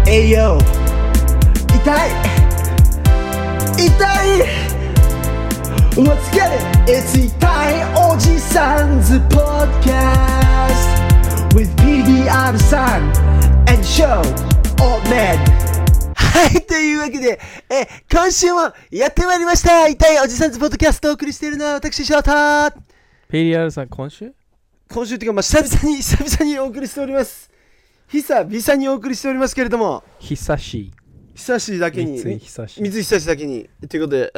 栄養痛い Let's get it! It's 痛いおじさんズ Podcast with BDR さん and Show Old Man はい、というわけで、今週もやってまいりました。痛いおじさんズポッドキャストをお送りしているのは私、翔太。 PDR さん、今週っていうか、久々にお送りしております。久々にお送りしておりますけれども、 久しだけに、 三井久しだけに、ということで、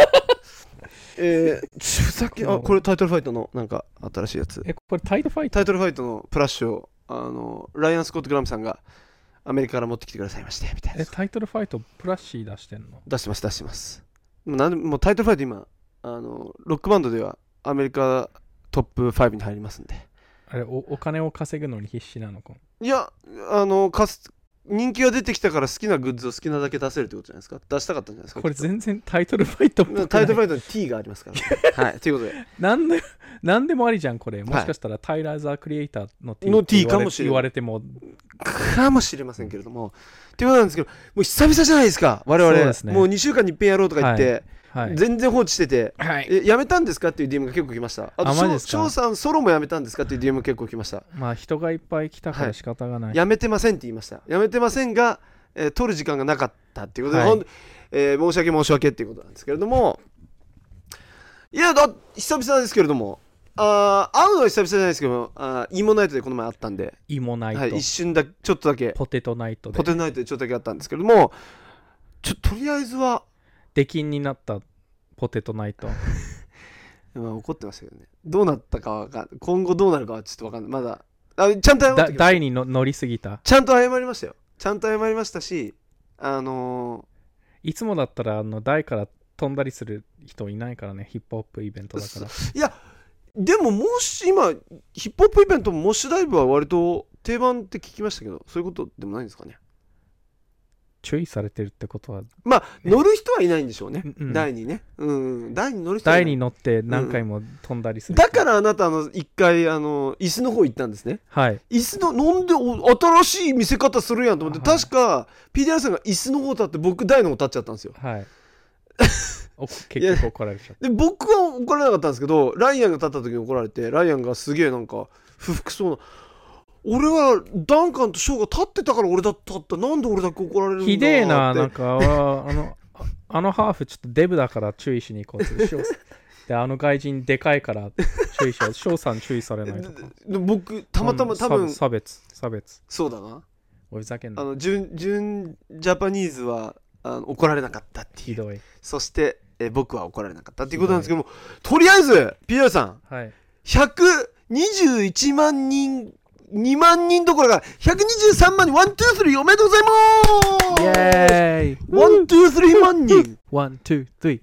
ふざけ、これタイトルファイトのなんか新しいやつ。 これタイトルファイトのプラッシュを、ライアン・スコット・グラムさんがアメリカから持ってきてくださいまして、みたいな。 タイトルファイトプラッシー出してんの？ 出してます。もうタイトルファイト今、ロックバンドではアメリカトップ5に入りますんで。 あれ、お金を稼ぐのに必死なのか？ いや、人気が出てきたから好きなグッズを好きなだけ出せるってことじゃないですか。出したかったんじゃないですか。 これ全然タイトルファイトっぽくない。 タイトルファイトに T がありますから、はい、ということでなんでもありじゃんこれ。もしかしたらタイラー・ザ・クリエイターの T かもしれない。 言われてもかもしれませんけれども、っていうことなんですけど、もう久々じゃないですか我々。そうですね、もう2週間に一遍やろうとか言って、はい、全然放置してて、はい、やめたんですかっていう DM が結構来ました。あと翔さんソロもやめたんですかっていう DM が結構来ました。 まあ人がいっぱい来たから仕方がない、 はい、やめてませんって言いました。やめてませんが、撮る時間がなかったっていうことで、はい、申し訳っていうことなんですけれども、いや久々ですけれども、会うのは久々じゃないですけど、イモナイトでこの前あったんで、 イモナイト、はい、 一瞬だけちょっとだけポテトナイトでちょっとだけあったんですけれども、とりあえずは出禁になったポテトナイトまあ怒ってましたけどね。どうなったかは今後どうなるかはちょっと分かんない。まだちゃんと謝ってきました。 台に乗りすぎた。 ちゃんと謝りましたよ。ちゃんと謝りましたし、 いつもだったら台から飛んだりする人いないからね。ヒップホップイベントだから。 いやでももし今ヒップホップイベントもモッシュダイブは割と定番って聞きましたけど、そういうことでもないんですかね。 注意されてるってことは、 まあ乗る人はいないんでしょうね、うん、台にね、台に乗る人は台に乗って何回も飛んだりする、 だからあなた一回椅子の方行ったんですね。 はい。 椅子のなんで新しい見せ方するやんと思って、はい、確か PDR さんが椅子の方立って僕台の方立っちゃったんですよ。 はい結局怒られちゃった。 で僕は怒られなかったんですけど、ライアンが立った時に怒られて、ライアンがすげえなんか不服そうな、俺はダンカンとショーが立ってたから俺だったなんで俺だけ怒られるんだって。 ひでえな。なんかあのハーフちょっとデブだから注意しに行こうってで外人でかいから注意しよう。ショーさん注意されないとか。 で僕たまたま多分差別そうだな。 おふざけんな。 純ジャパニーズは怒られなかったっていう。 ひどい。 そして僕は怒られなかったっていうことなんですけども、とりあえず PDR さん、はい、121万人2万人どころか123万人、1、2、3おめでとうございます。イエーイ。1、2、3万人。 1、2、3。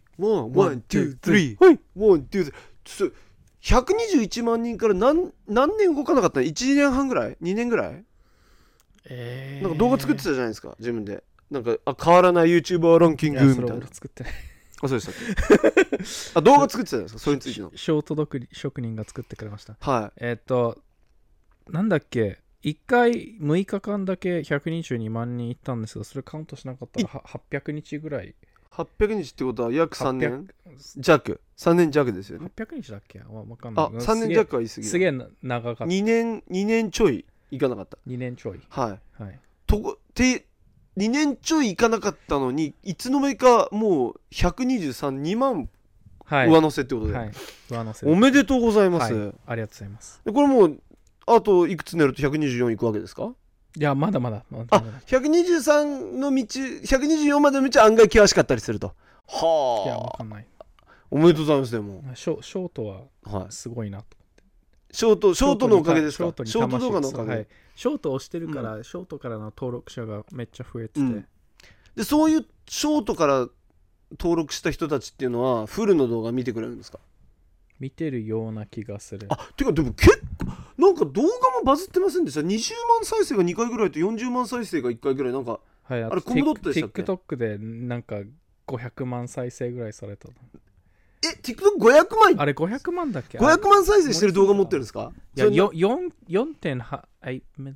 1、2、3。1、2、3。121万人から何年動かなかったの？ 1 年半ぐらい ?2 年ぐらい？なんか動画作ってたじゃないですか、自分で。なんか変わらない YouTuber ランキングみたいな。 それ俺作ってない。 そうでしたっけ？動画作ってたじゃないですか、それについての。 ショート職人が作ってくれました。 はい。 なんだっけ、1回6日間だけ122万人いったんですが、それカウントしなかったら800日ぐらい。 800日ってことは約3年弱。3年弱ですよね。 800日だっけ？わかんない。 3年弱は言い過ぎだ。 すげえ長かった。 2年ちょいいかなかった。 2年ちょい。 はい。2年ちょいいかなかったのに、いつの間にかもう123、2万上乗せってことで。はい。上乗せ。おめでとうございます。 はい、ありがとうございます。 これもう、あといくつ寝ると124いくわけですか？ いや、まだまだ。 123の道、124までの道は案外険しかったりすると。はあ。 いや、わかんない。 おめでとうございます。でもショートはすごいなと思って。 ショートのおかげですか？ショート動画のおかげ。 はい。ショートをしてるから、ショートからの登録者がめっちゃ増えてて。 で、そういうショートから登録した人たちっていうのは、フルの動画見てくれるんですか？ 見てるような気がする。 てかでも結構なんか動画もバズってませんでした？20万再生が2回ぐらいと40万再生が1回ぐらい、なんか、 はい、 あれコムドットでしたっけ？ TikTok でなんか500万再生ぐらいされた。 TikTok500 万？ あれ500万だっけ？ 500万再生してる動画持ってるんですか？ いや、4.8 million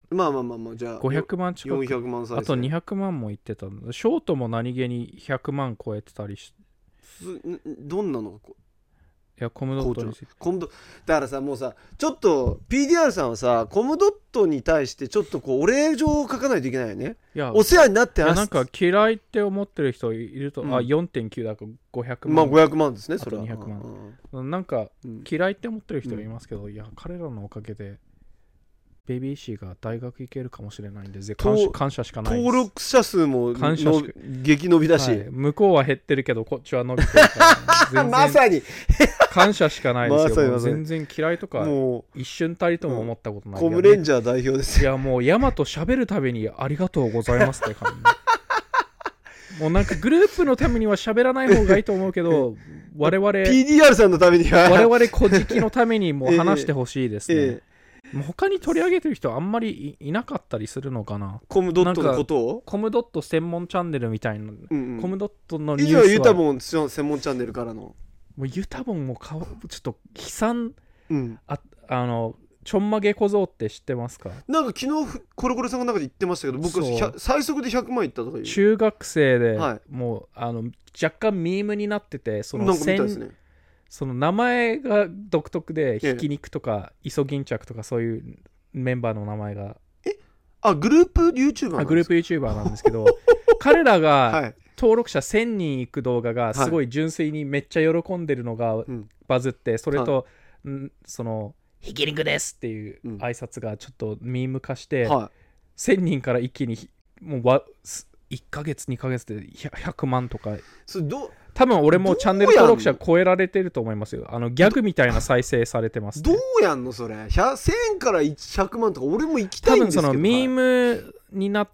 まあじゃあ 500万近く、 400万再生、 あと200万もいってたの。ショートも何気に100万超えてたりして、 どんなのがいやコムドットにだからさ、もうさ、ちょっと PDR さんはさ、コムドットに対してちょっとこうお礼状を書かないといけないよね。 いやお世話になってなんか嫌いって思ってる人いると、4.9 だから500万、 まあ500万ですね、それは。 あと200万、なんか嫌いって思ってる人いますけど、いや彼らのおかげでベイビーシーが大学行けるかもしれないんで、感謝しかないです。 登録者数も激伸びだし、 向こうは減ってるけどこっちは伸びてるからまさに感謝しかないですよ。 まさに全然嫌いとか一瞬たりとも思ったことない。 コムレンジャー代表ですよ。いやもうヤマと喋るたびにありがとうございますって感じ。もうなんかグループのためには喋らない方がいいと思うけど、我々 PDR さんのためには我々小じのためにも話してほしいですね。もう他に取り上げてる人はあんまり いなかったりするのかな。 コムドットのことをコムドット専門チャンネルみたいな、コムドットのニュースは以上ユタボン専門チャンネルからのもうユタボンもちょっと悲惨、ちょんまげ小僧って知ってますか？ なんか昨日コロコロさんの中で言ってましたけど、僕最速で100万いったとかいう。 中学生で、もう若干ミームになってて、そのなんか見たいですね。 その名前が独特で、ひき肉とかイソギンチャクとかそういうメンバーの名前がグループ YouTuber なんですか？ グループ YouTuber なんですけど彼らが登録者1000人いく動画がすごい純粋にめっちゃ喜んでるのがバズって、それと、そのひき肉ですっていう挨拶がちょっとミーム化して、1000人から一気にもう1ヶ月2ヶ月で100万とか。多分俺もチャンネル登録者超えられてると思いますよ。ギャグみたいな再生されてます、 ね、どうやんのそれ。1000円から100万とか俺も行きたいんですけど。 多分そのミームになって、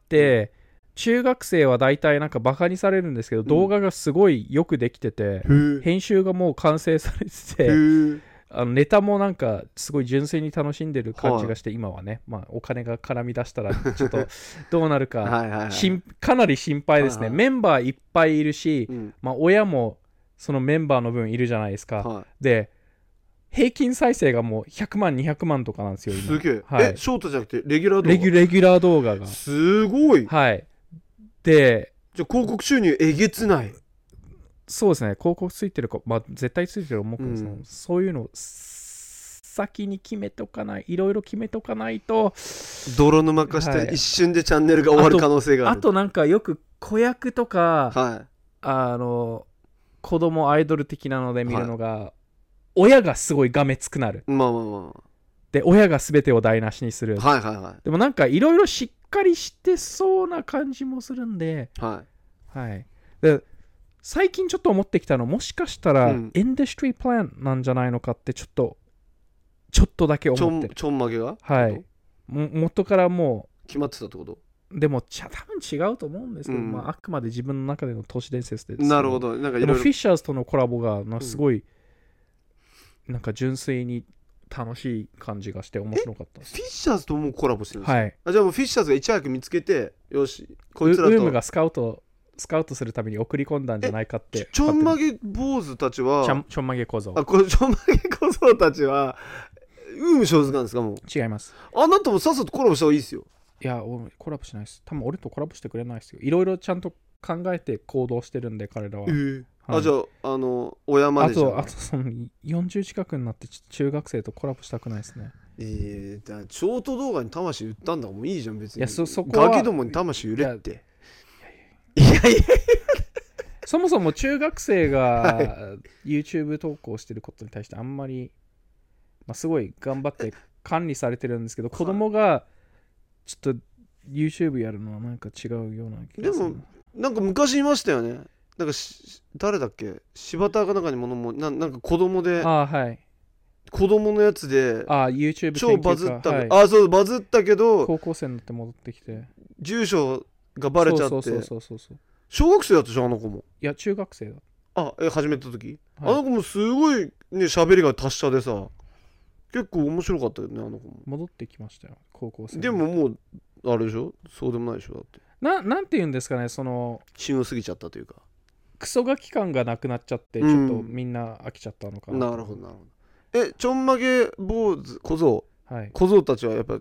中学生は大体なんかバカにされるんですけど、動画がすごいよくできてて、編集がもう完成されてて、ネタもなんかすごい純粋に楽しんでる感じがして、今はね、お金が絡み出したらちょっとどうなるかかなり心配ですね。メンバーいっぱいいるし、親もそのメンバーの分いるじゃないですか。で平均再生がもう100万200万とかなんですよ今。 すげえ。ショートじゃなくてレギュラー動画。 レギュラー動画がすごい。 でじゃあ広告収入えげつない。 そうですね、広告ついてるか、絶対ついてると思うけど、そういうのを先に決めとかない、いろいろ決めとかないと泥沼化して一瞬でチャンネルが終わる可能性がある。 あとなんかよく子役とか、子供アイドル的なので見るのが、親がすごいがめつくなる。で親が全てを台無しにする。でもなんかいろいろしっかりしてそうな感じもするんで、で最近ちょっと思ってきたの、もしかしたらインダストリープランなんじゃないのかってちょっとだけ思ってる。 ちょんまげが元からもう決まってたってこと？ でも多分違うと思うんですけど、あくまで自分の中での都市伝説です。 なるほど。なんかでもフィッシャーズとのコラボがすごい、なんか純粋に楽しい感じがして面白かったです。 フィッシャーズともコラボしてるんですか？じゃあもうフィッシャーズがいち早く見つけて、よしこいつらとウームがスカウトするために送り込んだんじゃないかって。 ちょんまげ坊主たちはちょんまげ小僧。 ちょんまげ小僧たちはウーム所属なんですか？もう違います。 あなたもさっさとコラボした方がいいですよ。 いやコラボしないです。多分俺とコラボしてくれないですよ。いろいろちゃんと考えて行動してるんで彼らは。 じゃあ親マネージャー。 あとその40近くになって中学生とコラボしたくないですね。 ショート動画に魂売ったんだもんいいじゃん別に。 いやそこはガキどもに魂売れって。 いやそもそも中学生が YouTube 投稿してることに対してあんまり、すごい頑張って管理されてるんですけど、子供がちょっと YouTube やるのはなんか違うような気がする。 でもなんか昔いましたよね。なんか誰だっけ、柴田かなんかにものもなんか子供で、子供のやつで YouTube 超バズった、そうバズったけど高校生になって戻ってきて住所がバレちゃって。 そう小学生だったじゃんあの子も。 いや中学生だ。 始めた時、あの子もすごいね喋りが達者でさ、結構面白かったよねあの子も。 戻ってきましたよ高校生。 でももうあれでしょ、そうでもないでしょ。だってなんて言うんですかね、その旬を過ぎちゃったというかクソガキ感がなくなっちゃって、ちょっとみんな飽きちゃったのかな。 なるほど。ちょんまげ坊主小僧たちはやっぱ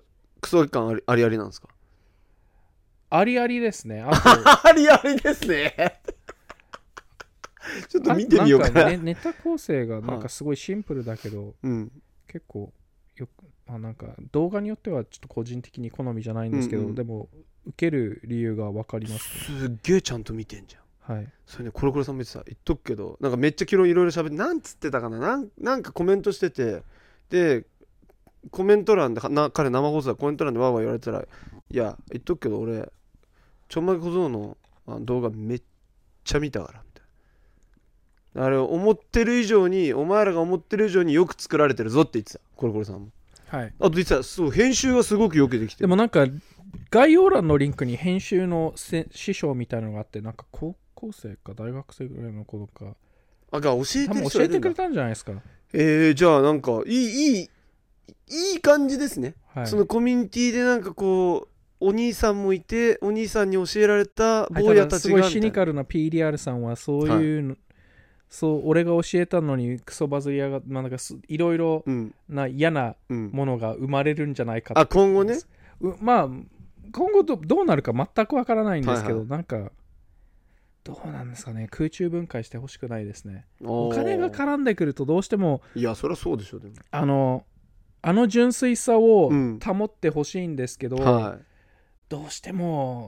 クソ感ありありなんですか？ ありありですね。あとありありですね。ちょっと見てみようかな。 ネタ構成がなんかすごいシンプルだけど、 うん、 結構よくなんか動画によってはちょっと個人的に好みじゃないんですけど、でも受ける理由が分かります、 ね。すっげえちゃんと見てんじゃん。はい。 それね、コロコロさんも言ってた。言っとくけど、なんかめっちゃ昨日いろいろ喋って、なんつってたかな、なんかコメントしてて、で、コメント欄で、彼生放送でコメント欄でわーわー言われたら、いや、言っとくけど俺、ちょんまげ小僧の動画めっちゃ見たから。あれ思ってる以上にお前らが思ってる以上によく作られてるぞって言ってたコロコロさんも。 はい。 あと言ってた、そう編集がすごくよくできてる。 でもなんか概要欄のリンクに編集の師匠みたいなのがあって、なんか高校生か大学生ぐらいの子とかが教えてる人いるんだ。 教えてくれたんじゃないですか。 じゃあなんかいい感じですね、 はい、 そのコミュニティでなんかこうお兄さんもいて、お兄さんに教えられた坊やたちが、 すごいシニカルな PDR さんはそういうの、はい、そう俺が教えたのにクソバズりやが、なんかいろいろな嫌なものが生まれるんじゃないかって、 今後ね、 まあ今後どうなるか全くわからないんですけど、なんかどうなんですかね、空中分解してほしくないですね。お金が絡んでくるとどうしても、 いやそりゃそうでしょ。でもあの純粋さを保ってほしいんですけど、 はい、 どうしても、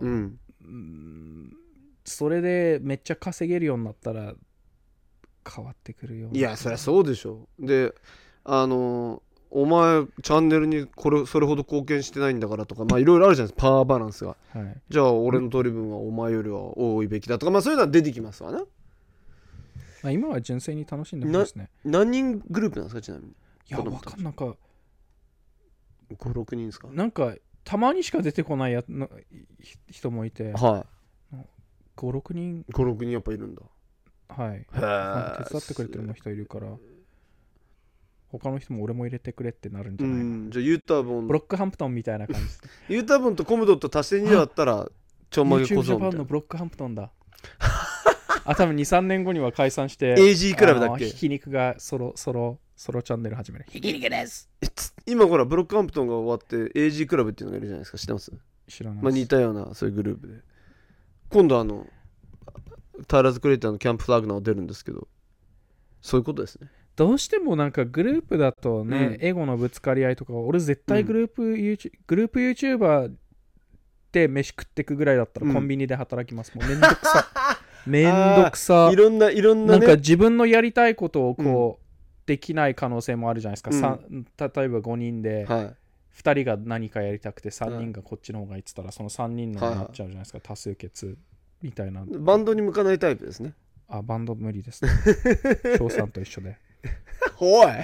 それでめっちゃ稼げるようになったら変わってくるような。 いやそりゃそうでしょ。でお前チャンネルにそれほど貢献してないんだからとか、まあいろいろあるじゃないですか、パワーバランスが、はい、じゃあ俺の取り分はお前よりは多いべきだとか、まあそういうのは出てきますわな。 まあ、今は純粋に楽しんでますね。 何人グループなんですか、ちなみに。 いや分かんなんか 5、6人ですか。 なんかたまにしか出てこない人もいて、 はい、 5、6人やっぱいるんだ。 はい。手伝ってくれてる人いるから、他の人も俺も入れてくれってなるんじゃないの。 じゃあユータボン、 ブロックハンプトンみたいな感じです。 ユータボンとコムドット足して2だったらちょんまげ小僧みたいな。 YouTube ジャパンのブロックハンプトンだ。多分 2,3 年後には解散して AG クラブだっけ。 ひき肉がソロチャンネル始める。ひき肉です。 今ほらブロックハンプトンが終わって AG クラブっていうのがいるじゃないですか。知ってます？ 知らないです。 まあ似たようなそういうグループで、今度タイラーズクリエイターのキャンプフラグナー出るんですけど、そういうことですね。 どうしてもなんかグループだとね、エゴのぶつかり合いとか、俺絶対グループ YouTuber で飯食ってくぐらいだったらコンビニで働きます。もうめんどくさめんどくさ。 いろんな、ね、 なんか自分のやりたいことをこう、できない可能性もあるじゃないですか。例えば5人で2人が何かやりたくて3人がこっちの方が言ってたら、その3人のになっちゃうじゃないですか、多数決みたいな。 バンドに向かないタイプですね。 バンド無理ですね。翔さんと一緒で。 おい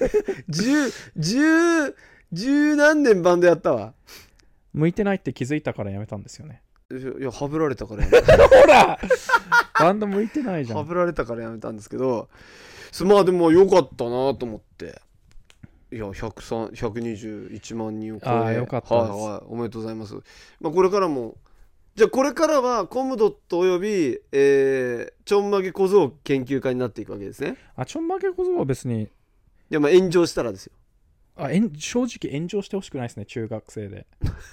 十何年バンドやったわ。 向いてないって気づいたからやめたんですよね。 いやはぶられたからやめた。 ほらバンド向いてないじゃん。 はぶられたからやめたんですけど、まあでも良かったなと思って。いや121万人を超え、 よかったです。 はい、おめでとうございます。まあこれからも、じゃあこれからはコムドットおよび、ちょんまげ小僧研究家になっていくわけですね。 ちょんまげ小僧は別に、いやまあ炎上したらですよ。 正直炎上してほしくないですね、中学生で。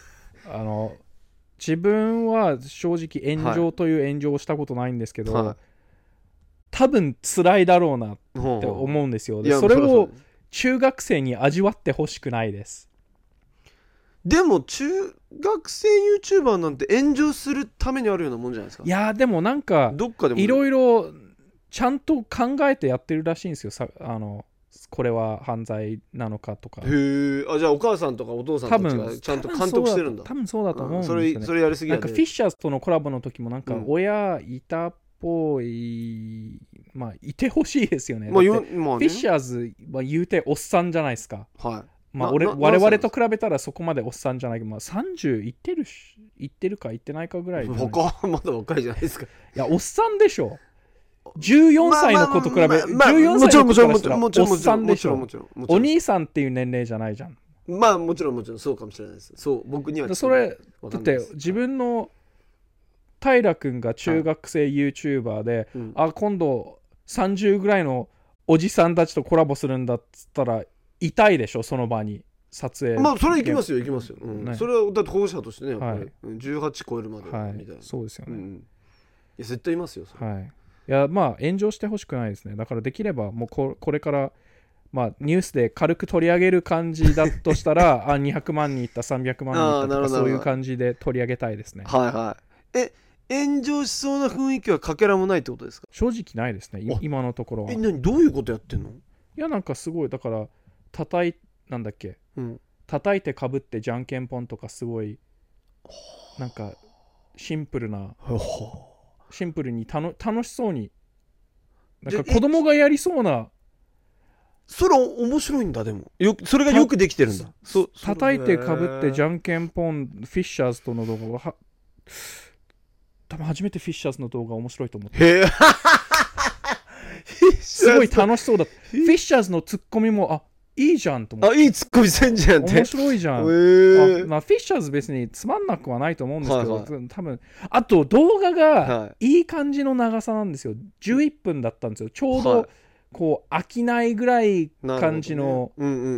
自分は正直炎上という炎上をしたことないんですけど、はい、多分辛いだろうなって思うんですよ。でそれを中学生に味わってほしくないです。 でも中学生 YouTuber なんて炎上するためにあるようなもんじゃないですか。 いやでもなんかいろいろちゃんと考えてやってるらしいんですよ。これは犯罪なのかとか。 へえ。じゃあお母さんとかお父さんたちがちゃんと監督してるんだ。 多分そうだと思うんですよね。 それやりすぎやで。 なんかフィッシャーズとのコラボの時もなんか親いたっぽい、まあいてほしいですよね。フィッシャーズは言うておっさんじゃないですか。 はい。 まあ我々と比べたらそこまでおっさんじゃないけど、まあ30いってるかいってないかぐらい。 他まだ若いじゃないですか。 いやおっさんでしょ。14歳の子と比べ、14歳の子からしたらおっさんでしょ。お兄さんっていう年齢じゃないじゃん。 まあもちろんそうかもしれないです。そう僕にはそれだって自分の平君が中学生 YouTuber で、今度30ぐらいのおじさんたちとコラボするんだっつったら痛いでしょ、その場に。 撮影。 まあそれは行きますよ、ね、それはだって保護者としてねやっぱり、はい、18超えるまでみたいな、はい、 そうですよね、 いや絶対いますよそれ。 はい、いやまあ炎上してほしくないですね。だからできればもうこれからまあニュースで軽く取り上げる感じだとしたら200万人いった、300万人いったとかそういう感じで取り上げたいですね。 はいはい。炎上しそうな雰囲気はかけらもないってことですか？ 正直ないですね今のところは。 どういうことやってんの？いやなんかすごいだからなんだっけ、叩いてかぶってじゃんけんぽんとかすごいなんかシンプルに楽しそうになんか子供がやりそうな。 それ面白いんだ。でもそれがよくできてるんだ。 叩いてかぶってじゃんけんぽんフィッシャーズとの動画は多分初めてフィッシャーズの動画面白いと思って。すごい楽しそうだった。フィッシャーズのツッコミもいいじゃんと思って。 いいツッコミせんじゃんって。 面白いじゃん。まあフィッシャーズ別につまんなくはないと思うんですけど、はいはい、多分あと動画がいい感じの長さなんですよ。11分だったんですよ。ちょうどこう飽きないぐらい感じの、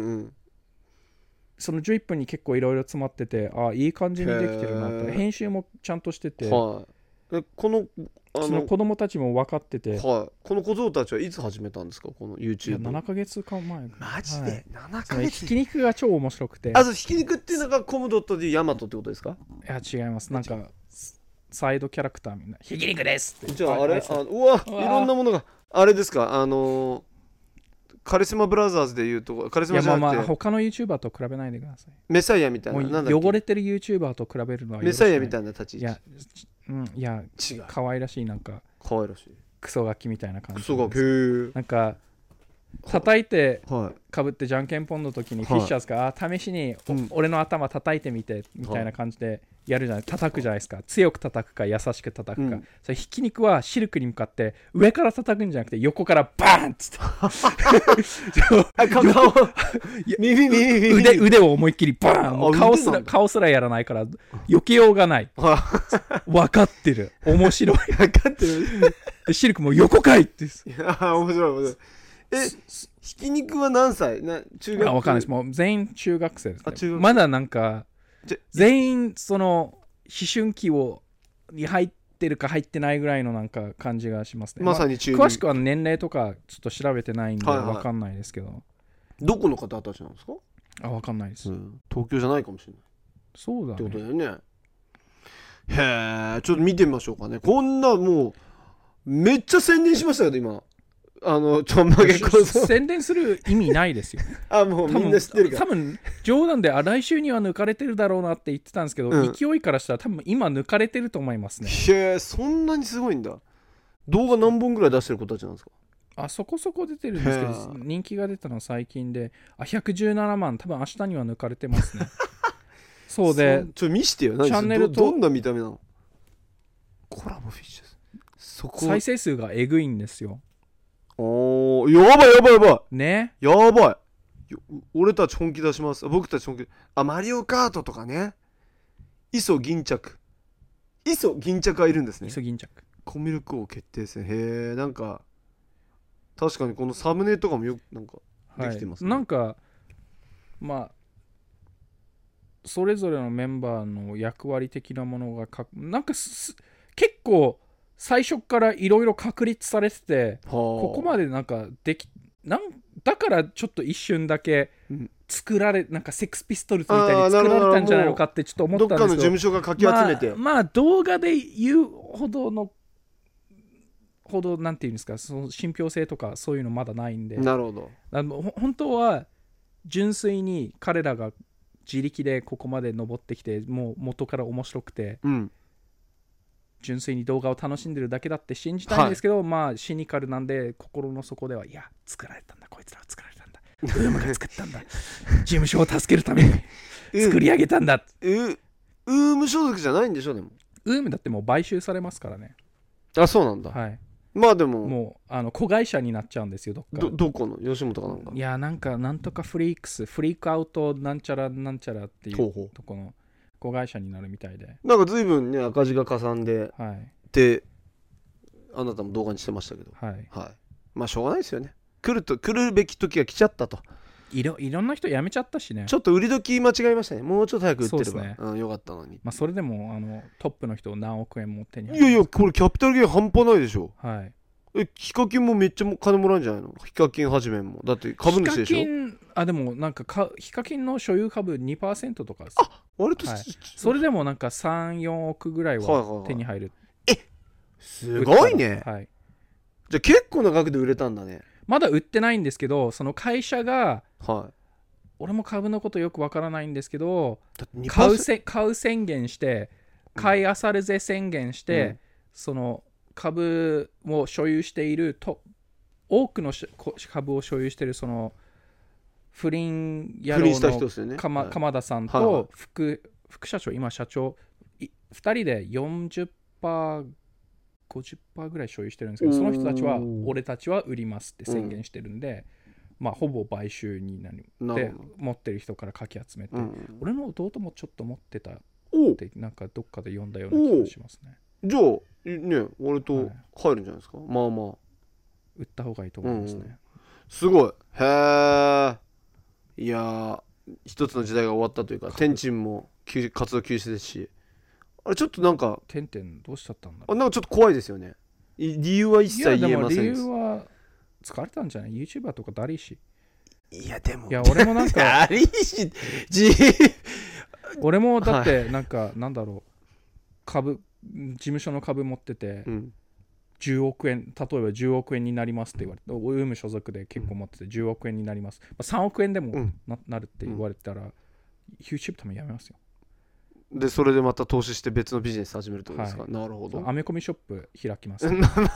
その11分に結構いろいろ詰まってて、いい感じにできてるなって。編集もちゃんとしてて、 はい、その子供たちも分かってて、 はい、この小僧たちはいつ始めたんですかこの YouTube？ 7ヶ月間前。 マジで、はい、7ヶ月。 ひき肉が超面白くて。 ひき肉っていうのがコムドットでヤマトってことですか？ いや違います。なんかサイドキャラクターみんなひき肉ですって。 じゃあうわいろんなものがあれですか？カリスマブラザーズでいうとカリスマじゃなくて、 まあ他の YouTuber と比べないでください。 メサイアみたいな、 なんだっけ、汚れてる YouTuber と比べるのはメサイアみたいな立ち位置。 いや違う、可愛らしい、なんか可愛らしいクソガキみたいな感じ。 クソガキ。 なんか叩いてかぶってじゃんけんぽんの時にフィッシャーズが試しに俺の頭叩いてみてみたいな感じでやるじゃない、叩くじゃないですか。強く叩くか優しく叩くか、それひき肉はシルクに向かって上から叩くんじゃなくて横からバーンっつって腕を思いっきりバーン。もう顔すらやらないから避けようがない。分かってる、面白い。 分かってる。 でシルクも横かいって。 面白い面白い。ひき肉は何歳？中学？ 分かんないです。もう全員中学生ですね。まだなんか全員その思春期に入ってるか入ってないぐらいのなんか感じがしますね。 まさに中詳しくは年齢とかちょっと調べてないんで分かんないですけど、 どこの方たちなんですか？ 分かんないです、 東京じゃないかもしれない。 そうだね。 ってことだよね。へえ、ちょっと見てみましょうかね。こんなもうめっちゃ宣伝しましたけど今。ちょんまげ小僧宣伝する意味ないですよ。 もうみんな知ってるから。 多分冗談で来週には抜かれてるだろうなって言ってたんですけど、勢いからしたら多分今抜かれてると思いますね。 へえ、そんなにすごいんだ。動画何本ぐらい出してる子たちなんですか？ そこそこ出てるんですけど、人気が出たのは最近で117万、多分明日には抜かれてますね。そうで見してよ。 チャンネルとどんな見た目なの？コラボフィッシュそこ再生数がえぐいんですよ。 やばいね。 やばい。俺たち本気出します。僕たち本気。マリオカートとかね。磯銀着がいるんですね。 磯銀着コミュ力王決定戦。へえ、なんか確かにこのサムネとかもよくなんかできてますね。 なんかまあそれぞれのメンバーの役割的なものがなんか結構最初からいろいろ確立されてて、ここまでなんかだからちょっと一瞬だけなんかセックスピストルズみたいに作られたんじゃないのかってちょっと思ったんですけど、 どっかの事務所がかき集めて、 まあ動画で言うほどなんていうんですか、その信憑性とかそういうのまだないんで。 なるほど。 本当は純粋に彼らが自力でここまで登ってきて、もう元から面白くて、純粋に動画を楽しんでるだけだって信じたいんですけど、まあシニカルなんで心の底では、いや作られたんだ、こいつらは作られたんだ、ウームが作ったんだ、事務所を助けるために作り上げたんだ。 ウーム所属じゃないんでしょ。でもウームだってもう買収されますからね。 そうなんだ。 はい。 まあでももう子会社になっちゃうんですよ。 どこの吉本かなんか。 いやなんとかフリークアウトなんちゃらなんちゃらっていうとこの子会社になるみたいで、 なんか随分ね赤字がかさんで、ってあなたも動画にしてましたけど、まあしょうがないですよね。来るべき時が来ちゃったと。 いろんな人辞めちゃったしね。 ちょっと売り時間違えましたね。もうちょっと早く売ってれば、 そうですね、 うん、よかったのに。 まあ、それでもトップの人何億円も手に入いやいや、これキャピタルゲイン半端ないでしょ。 はい。 ヒカキンもめっちゃ金もらうんじゃないの？ヒカキンはじめも。だって株主でしょ。 ヒカキン、でもなんかヒカキンの所有株 2% とかです。 割と、 はい、それでもなんか3、4億ぐらいは手に入る。 すごいね。 はい。 じゃあ結構な額で売れたんだね。 まだ売ってないんですけど、その会社が、 はい。 俺も株のことよくわからないんですけど、買う宣言して、買いあさるぜ宣言して、その株を所有していると、多くの株を所有しているその不倫野郎の鎌田さんと副社長、今社長2人で 40%、50% ぐらい所有してるんですけど、その人たちは俺たちは売りますって宣言してるんで、まあほぼ買収になるで、持ってる人からかき集めて、俺の弟もちょっと持ってたってなんかどっかで読んだような気がしますね。 じゃあね、俺と入るんじゃないですか。まあまあ売った方がいいと思いますね。 すごい。へえ。いや一つの時代が終わったというか、天津も活動休止ですし、あれちょっとなんか天どうしちゃったんだろう。 なんかちょっと怖いですよね。理由は一切言えません。 理由は疲れたんじゃない？ YouTuber とかだりし。 いやでも、 いや俺もなんかだりし俺もだってなんか、なんだろう、事務所の株持ってて、10億円、例えば10億円になりますって言われて、ウーム所属で結構持ってて10億円になります、3億円でも なるって言われたら、YouTube 多分やめますよ。 でそれでまた投資して別のビジネス始めるってことですか。なるほど。 アメコミショップ開きます。 金になんな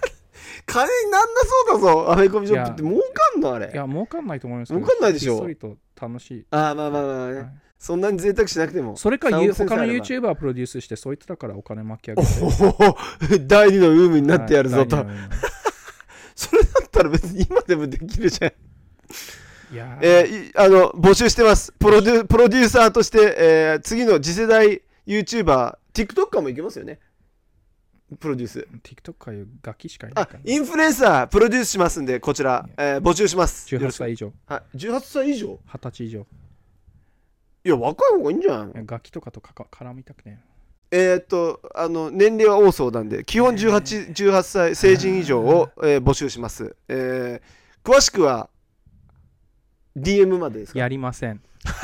そうだぞ。アメコミショップって儲かんのあれ。 いや儲かんないと思います。 儲かんないでしょ。 ひっそりと楽しい。 まあね、そんなに贅沢しなくても。 それか他の YouTuber プロデュースしてそいつらからお金巻き上げて第2のウームになってやるぞと。それだったら別に今でもできるじゃん。いや募集してます。プロデューサーとして、次の次世代 YouTuber、TikToker もいけますよね。プロデュース。 TikTok かいうガキしかいないから、ね。 インフルエンサープロデュースしますんで、こちら、募集します。 18歳以上。 はい、18歳以上 ?20 歳以上。 いや、若い方がいいんじゃないの？ ガキとかと絡みたくね年齢は多そうなんで、基本18歳成人以上を、募集します。詳しくは、DM までですか？ やりません。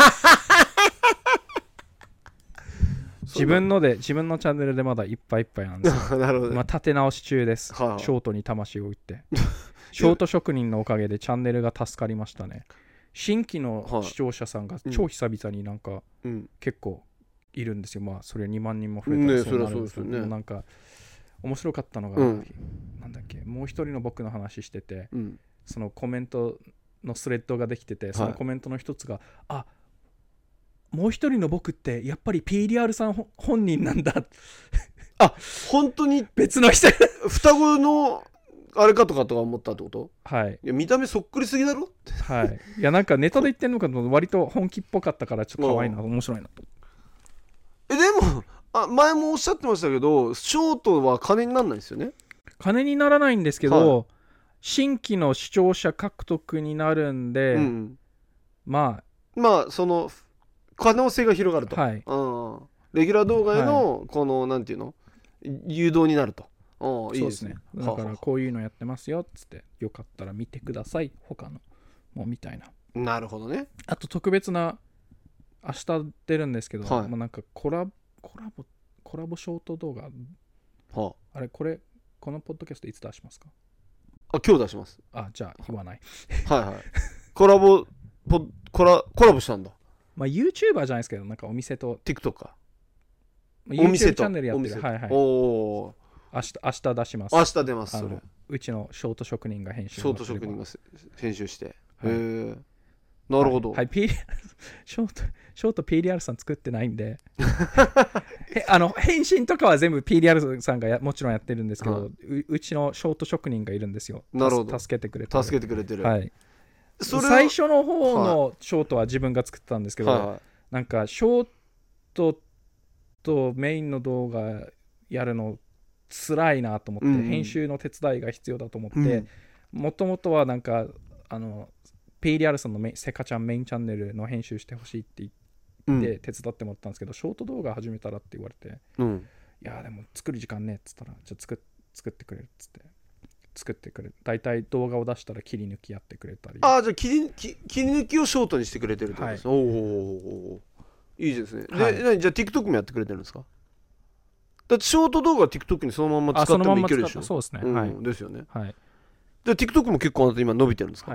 自分のチャンネルでまだいっぱいなんですよ。 なるほど、ね。 立て直し中です。ショートに魂を打って。ショート職人のおかげでチャンネルが助かりましたね。新規の視聴者さんが超久々になんか、結構いるんですよ。まあそれ2万人も増えたらそうなるんですけど、なんか面白かったのが、なんだっけ、もう一人の僕の話してて、そのコメントのスレッドができてて、そのコメントの一つが、もう一人の僕ってやっぱり PDR さん本人なんだ。 本当に別の人。 双子のあれかとか思ったってこと？ はい。 いや見た目そっくりすぎだろって。 はい。いやなんかネタで言ってんのかと割と本気っぽかったからちょっと可愛いな、面白いなと。 でも前もおっしゃってましたけど、ショートは金にならないですよね。 金にならないんですけど、新規の視聴者獲得になるんで、まあその可能性が広がると。レギュラー動画へのこのなんていうの誘導になると。いいですね。 だからこういうのやってますよっつって、よかったら見てください他のもみたいな。 なるほどね。 あと特別な明日出るんですけど、なんかコラボショート動画、あれこのポッドキャストいつ出しますか？ 今日出します。 じゃあ言わない。 コラボしたんだ。 まあ YouTuber じゃないですけど、なんかお店と TikTok か。 お店とチャンネルやってる。明日出します。 明日出ます。それうちのショート職人が編集して。なるほど。 ショート PDR さん作ってないんで返信とかは全部 PDR さんがもちろんやってるんですけど、うちのショート職人がいるんですよ。 なるほど。 助けてくれてる。最初の方のショートは自分が作ったんですけど、なんかショートとメインの動画やるの辛いなと思って、編集の手伝いが必要だと思って、もともとはなんか PDR さんのセカちゃんメインチャンネルの編集してほしいって言って手伝ってもらったんですけど、ショート動画始めたらって言われて、いやでも作る時間ねっつったら、じゃあ作ってくれるっつって作ってくれる。大体動画を出したら切り抜きやってくれたり。 じゃあ切り抜きをショートにしてくれてるってことです。おいいですね。で、じゃあ TikTok もやってくれてるんですか？だってショート動画は TikTok にそのまま使ってもいけるでしょ。 そうですね。 ですよね。 はい。 で TikTok も結構あなた今伸びてるんですか？はい。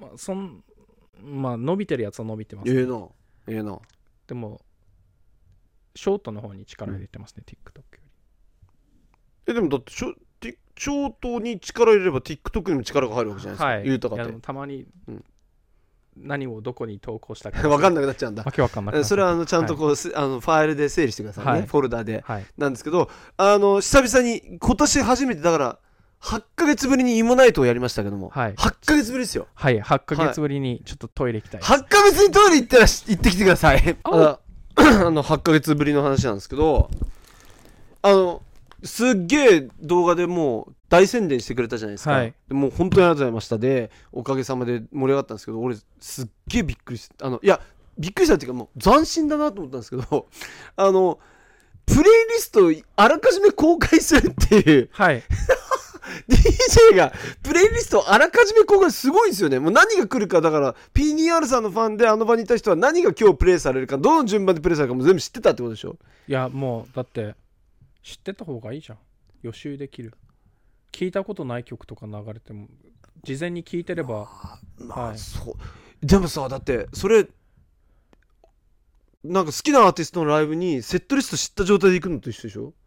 伸びてるやつは伸びてます、ね。 ええな。 でもショートの方に力入れてますね、TikTok より。でもだってショートに力入れれば TikTok にも力が入るわけじゃないですか。はい。豊かって。 たまに、何をどこに投稿したか分かんなくなっちゃうんだ。 わけわかんなくなっちゃう。 それはちゃんとこう、ファイルで整理してくださいね、フォルダで、なんですけど、久々に今年初めてだから8ヶ月ぶりにイモナイトをやりましたけども、8ヶ月ぶりですよ。 はい、8ヶ月ぶりにちょっとトイレ行きたい。 8ヶ月にトイレ行ってきてください。8ヶ月ぶりの話なんですけど、すっげえ動画でもう大宣伝してくれたじゃないですか。でもう本当にありがとうございましたで、おかげさまで盛り上がったんですけど、俺すっげえびっくりした。いやびっくりしたっていうかもう斬新だなと思ったんですけど、プレイリストをあらかじめ公開するっていう、DJ がプレイリストをあらかじめ公開、すごいですよね。もう何が来るか、だから PDR さんのファンであの場にいた人は何が今日プレイされるか、どの順番でプレイされるかも全部知ってたってことでしょ。 いやもうだって知ってた方がいいじゃん。予習できる。聞いたことない曲とか流れても事前に聞いてれば。そうでもさ、だってそれなんか好きなアーティストのライブにセットリスト知った状態で行くのと一緒でしょ。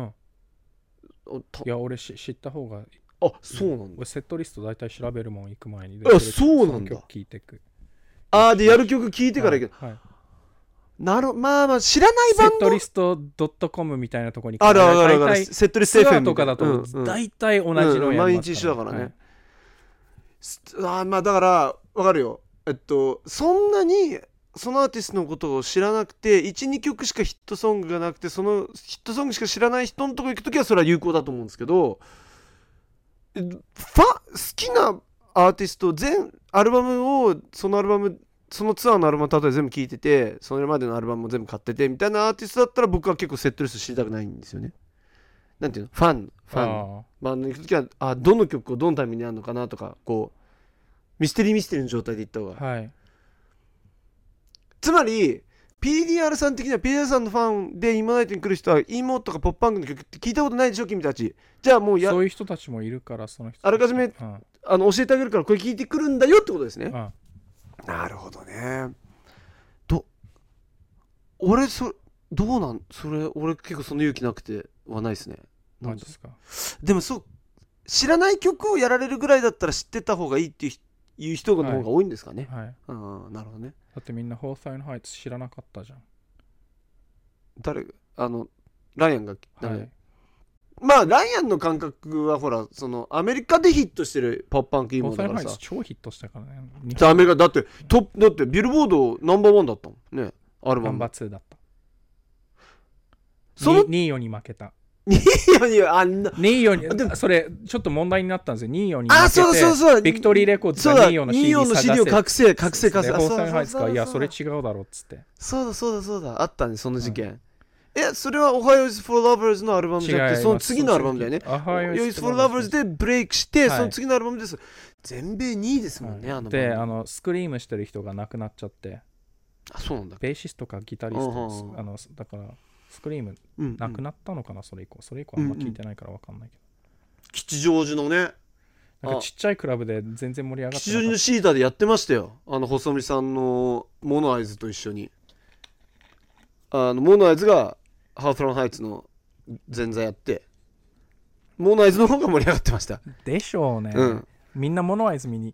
いや俺知った方がいい。 そうなんだ。 俺セットリスト大体調べるもん行く前に。 そうなんだ。 曲聞いてく。 でやる曲聞いてから行く。まあ知らないバンド。 セットリスト .com みたいなところにあるセットリスト FM とかだと大体同じのやりますから、 毎日一緒だからね。まあだから分かるよ。そんなにそのアーティストのことを知らなくて 1,2 曲しかヒットソングがなくて、そのヒットソングしか知らない人のとこ行くときはそれは有効だと思うんですけど、好きなアーティスト全アルバムをそのツアーのアルバム例えば全部聴いてて、それまでのアルバムも全部買っててみたいなアーティストだったら僕は結構セットリスト知りたくないんですよね。なんていうの、ファンバンドに行くときはどの曲をどのタイミングにあるのかなとか、こうミステリーの状態で行った方が、つまり PDR さん的には PDR さんのファンでイモナイトに来る人はイモとかポップパンクの曲って聞いたことないでしょ君たち。じゃあもうそういう人たちもいるから、その人あらかじめ、教えてあげるからこれ聞いてくるんだよってことですね。なるほどね。俺どうなんそれ、俺結構その勇気なくてはないですね。 なんですか。 でも知らない曲をやられるぐらいだったら知ってた方がいいっていう人の方が多いんですかね。なるほどね。 だってみんなホーサインハイツ知らなかったじゃん。 ライアンが、まあライアンの感覚はほらそのアメリカでヒットしてるポップパンクいいものだからさ。 ホーサインハイツ超ヒットしたからね。 アメリカだってビルボードナンバーワンだったもんね。アルバムナンバー2だった。ニーヨに負けた。 ニーヨにそれちょっと問題になったんですよ。ニーヨに負けてビクトリーレコードがニーヨの CD を隠せホーサインハイツがいやそれ違うだろっつって。 そうだあったねその事件。それは Ohio is for Lovers のアルバムじゃなくてその次のアルバムだよね。Ohio is for Lovers でブレイクしてその次のアルバムです。全米2位ですもんね。 でスクリームしてる人が亡くなっちゃって。 そうなんだ。 ベーシストかギタリストだからスクリームなくなったのかな、それ以降あんま聞いてないから分かんないけど、 吉祥寺のねなんかちっちゃいクラブで全然盛り上がって吉祥寺のシーターでやってましたよ。細見さんのモノアイズと一緒にモノアイズがハートロンハイツの前座やってモノアイズの方が盛り上がってましたでしょうね、みんなモノアイズ見に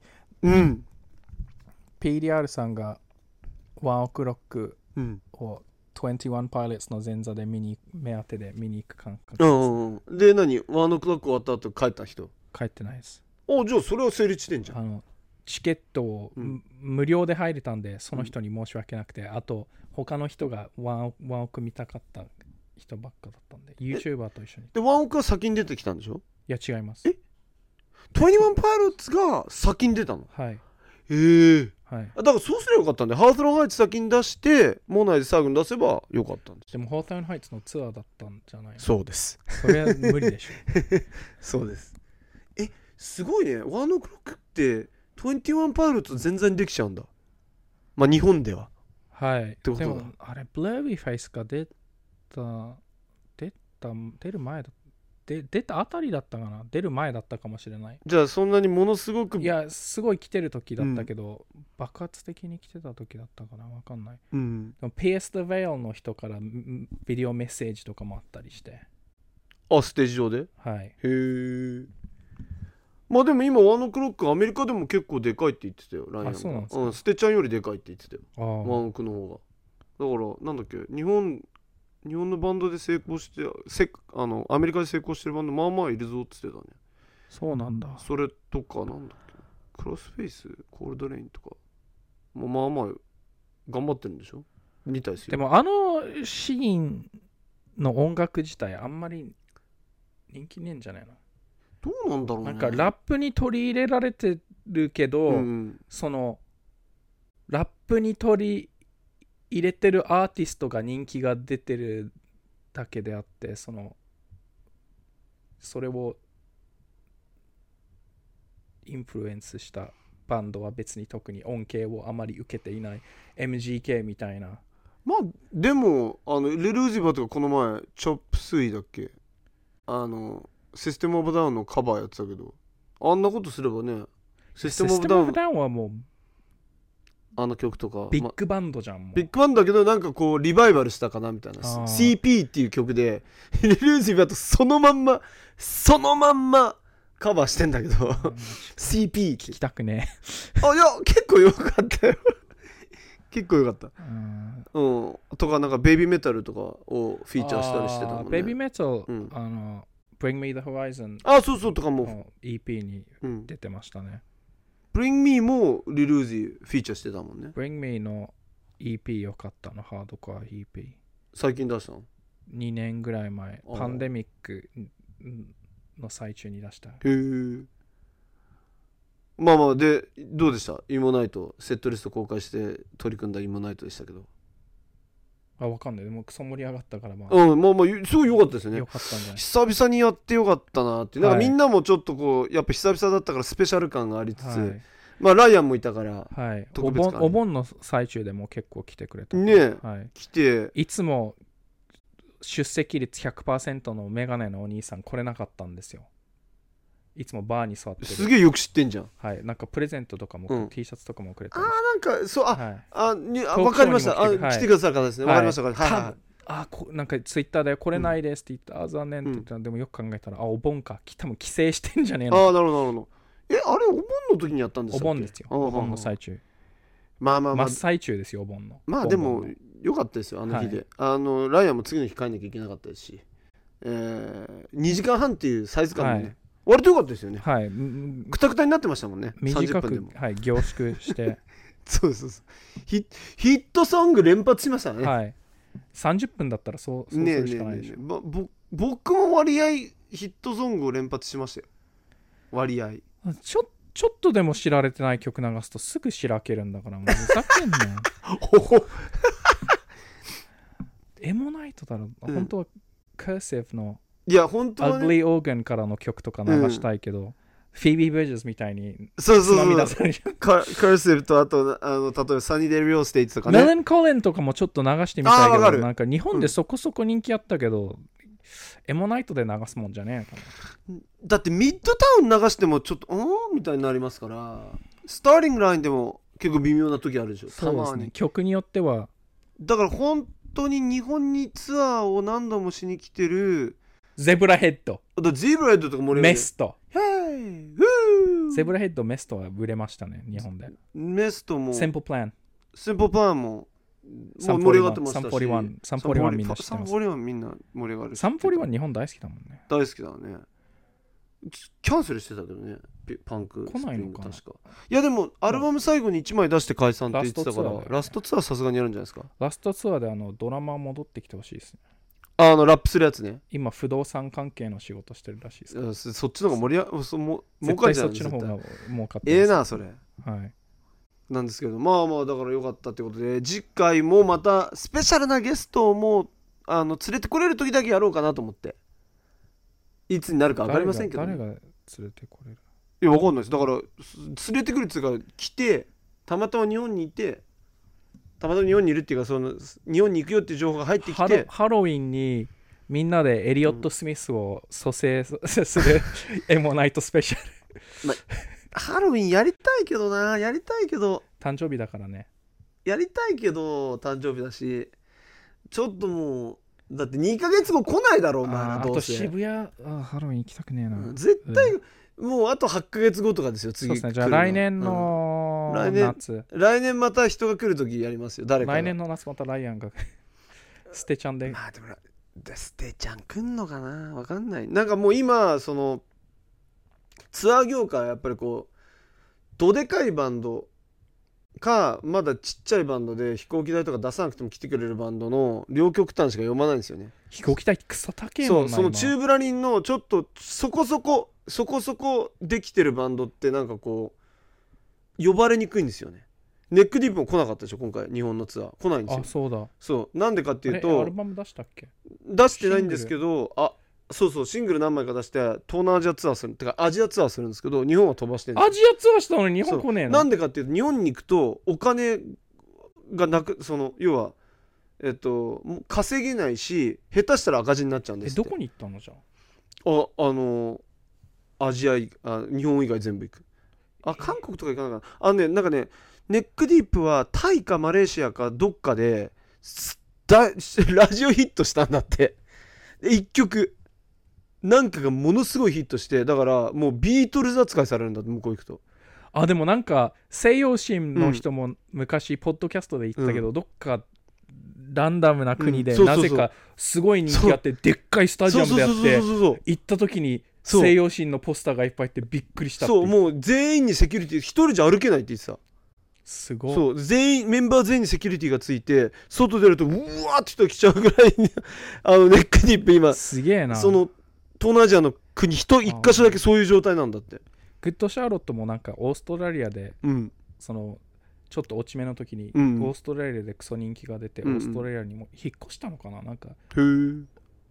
PDR さんがワンオクロックを21パイレッツの前座で目当てで見に行く感覚でワンオクロック終わった後帰った人帰ってないです。 じゃあそれは成立してんじゃん。 チケットを無料で入れたんでその人に申し訳なくて、あと他の人がワンオク見たかった人ばっかだったんで YouTuber と一緒に。 でワンオクは先に出てきたんでしょ。 いや違います。 21パイレッツが先に出たの。 はい。 へえ。 はい、 だからそうすればよかったんで、ハースロンハイツ先に出してモナイで最後に出せばよかったんです。 でもハースロンハイツのツアーだったんじゃないの？ そうです。 それは無理でしょ。 そうです。すごいね。ワンオクロックって21パイロット全然できちゃうんだ。まあ日本では。 はい。 ってことだ。 でもあれブレービーフェイスが出る前だ出たあたりだったかな。出る前だったかもしれない。 じゃあそんなにものすごく、 いやすごい来てる時だったけど、爆発的に来てた時だったかな、わかんない。でも PS the Veil の人からビデオメッセージとかもあったりして。 ステージ上で。 はい。 へえ。まあでも今ワンオクロックアメリカでも結構でかいって言ってたよ、ライアンが。 そうなんですか。 ステちゃんよりでかいって言ってたよ、 ワンオクの方が。だからなんだっけ、日本のバンドで成功してアメリカで成功してるバンドまあまあいるぞって言ってたね。 そうなんだ。 それとかなんだっけ、クロスフェイス、コールドレインとかもまあまあ頑張ってるんでしょみたいですよ。 でもシーンの音楽自体あんまり人気ねえんじゃないの？ どうなんだろうね。 なんかラップに取り入れられてるけど、そのラップに取り入れてるアーティストが人気が出てるだけであって、それをインフルエンスしたバンドは別に特に恩恵をあまり受けていない。 MGK みたいな。 まあでもレルージバとかこの前チョップスイだっけ、システムオブダウンのカバーやってたけど、あんなことすればね、 システムオブダウンはもうあの曲とかビッグバンドじゃん。 ビッグバンドだけどなんかこうリバイバルしたかなみたいな。 CP っていう曲でレルージバとそのまんまカバーしてんだけどCP って聞きたくねいや結構よかったよ結構よかった。とかなんかベイビーメタルとかをフィーチャーしたりしてたもんね。 ベイビーメタル、Bring Me the Horizon そうとかも EP に出てましたね。 Bring Me もリルージフィーチャーしてたもんね。 Bring Me の EP よかったの、ハードコア EP。 最近出したの ？2年ぐらい前、パンデミックの最中に出した。 へえ。まあまあでどうでした？イモナイトセットリスト公開して取り組んだイモナイトでしたけど。 わかんない。でもクソ盛り上がったからまあ。 まあすごい良かったですよね。 良かったんじゃない？ 久々にやってよかったなって。なんかみんなもちょっとこうやっぱ久々だったからスペシャル感がありつつ、まあライアンもいたから、 特別感。お盆の最中でも結構来てくれた。 ね、来て。 いつも出席率 100% のメガネのお兄さん来れなかったんですよ。いつもバーに座ってる。 すげえよく知ってんじゃん。 はい、なんかプレゼントとかも、T シャツとかもくれて。 なんかそうわかりました。来てくださる方ですね。わかりました。 なんかツイッターで来れないですって言って、残念って言ったら、でもよく考えたらお盆か、多分帰省してんじゃねえの。 なるほど。あれお盆の時にやったんですか？ お盆ですよ。お盆の最中。 まあ真っ最中ですよ、お盆の。 まあでもよかったですよ、あの日で。ライアンも次の日帰んなきゃいけなかったですし、2時間半っていうサイズ感もね、割とよかったですよね。 はい。 くたくたになってましたもんね。 短く凝縮してそうヒットソング連発しましたね。 はい。30分だったらそうするしかないでしょ。 僕も割合ヒットソングを連発しましたよ。割合ちょっとでも知られてない曲流すとすぐしらけるんだから、もうふざけんなよエモナイトだろ、本当はカーセーフの本当はね、Ugly Organ からの曲とか流したいけど、フィービー・ブリッジズみたいにつまみ出される。カーセーフとあと例えばサニーデイ・リオ・ステイツとかね。 メレン・コレンとかもちょっと流してみたいけど、なんか日本でそこそこ人気あったけど、エモナイトで流すもんじゃねえかな。 だってミッドタウン流してもちょっとみたいになりますから、スターリングラインでも結構微妙な時あるでしょ。 そうですね、曲によっては。 だから本当に日本にツアーを何度もしに来てるゼブラヘッド、 ゼブラヘッドとかもメスト、ゼブラヘッド、メストは売れましたね、日本で。 メストもセンプルプランも盛り上がってましたし、 341みんな知ってます。 341みんな盛り上がるし、 341日本大好きだもんね。 大好きだね。キャンセルしてたけどね、パンク来ないのかな。 確か。いやでもアルバム最後に1枚出して解散って言ってたから、ラストツアーさすがにやるんじゃないですか。 ラストツアーでドラマ戻ってきてほしいですね。 ラップするやつね。 今不動産関係の仕事してるらしいです。 そっちの方が盛り上がる。 絶対そっちの方が儲かってます。 なそれ。 はい。 なんですけど、まあまあだから良かったってことで、次回もまたスペシャルなゲストをもう連れてこれる時だけやろうかなと思って、いつになるか分かりませんけど、 誰が連れてこれる？ いや分かんないです。だから連れてくるっていうか、来てたまたま日本にいて、たまたま日本にいるっていうか、その日本に行くよっていう情報が入ってきて、 ハロウィンにみんなでエリオット・スミスを蘇生するエモナイトスペシャルまあ、ハロウィンやりたいけどな、やりたいけど誕生日だからね、 やりたいけど誕生日だし、ちょっともうだって2ヶ月後来ないだろう、お前らどうせ。 あと渋谷ハロウィン行きたくねえな、 絶対、もうあと8ヶ月後とかですよ、次。 そうですね、じゃあ来年の夏、 来年また人が来る時やりますよ、誰かが。 来年の夏またライアンがステちゃんで、 まあでもステちゃん来んのかな、わかんない。なんかもう今そのツアー業界はやっぱりこうどでかいバンドか、まだちっちゃいバンドで飛行機代とか出さなくても来てくれるバンドの両極端しか読まないんですよね。 飛行機代クソ高えもんな。 そう、そのチューブラリンのちょっとそこそこできてるバンドってなんかこう呼ばれにくいんですよね。ネックディープも来なかったでしょ今回、日本のツアー来ないんですよ。 あ、そうだ。 そうなんでかっていうと、 アルバム出したっけ？ 出してないんですけど、そうシングル何枚か出して東南アジアツアーする、てかアジアツアーするんですけど、日本は飛ばしてるんですよ。 アジアツアーしたのに日本来ねえの？ なんでかっていうと、日本に行くとお金がなく、その要は稼げないし、下手したら赤字になっちゃうんですって。 どこに行ったのじゃあ？アジア日本以外全部行く。韓国とか行かなかった。なんかね、ネックディープはタイかマレーシアかどっかでラジオヒットしたんだって。1曲なんかがものすごいヒットして、だからもうビートルズ扱いされるんだって、向こう行くと。 でもなんか西洋人の人も昔ポッドキャストで言ってたけど、どっかランダムな国でなぜかすごい人気あって、でっかいスタジアムでやって行った時に西洋人のポスターがいっぱいあってびっくりしたって。 そう、もう全員にセキュリティ、一人じゃ歩けないって言ってた。 すごい。 そう、メンバー全員にセキュリティがついて、外出るとうわーって人が来ちゃうぐらいにネックディープ今すげえな。 その東南アジアの国一箇所だけそういう状態なんだって。 グッドシャーロットもなんかオーストラリアで、そのちょっと落ち目の時に、オーストラリアでクソ人気が出て、オーストラリアにも引っ越したのかな、なんか。 へー。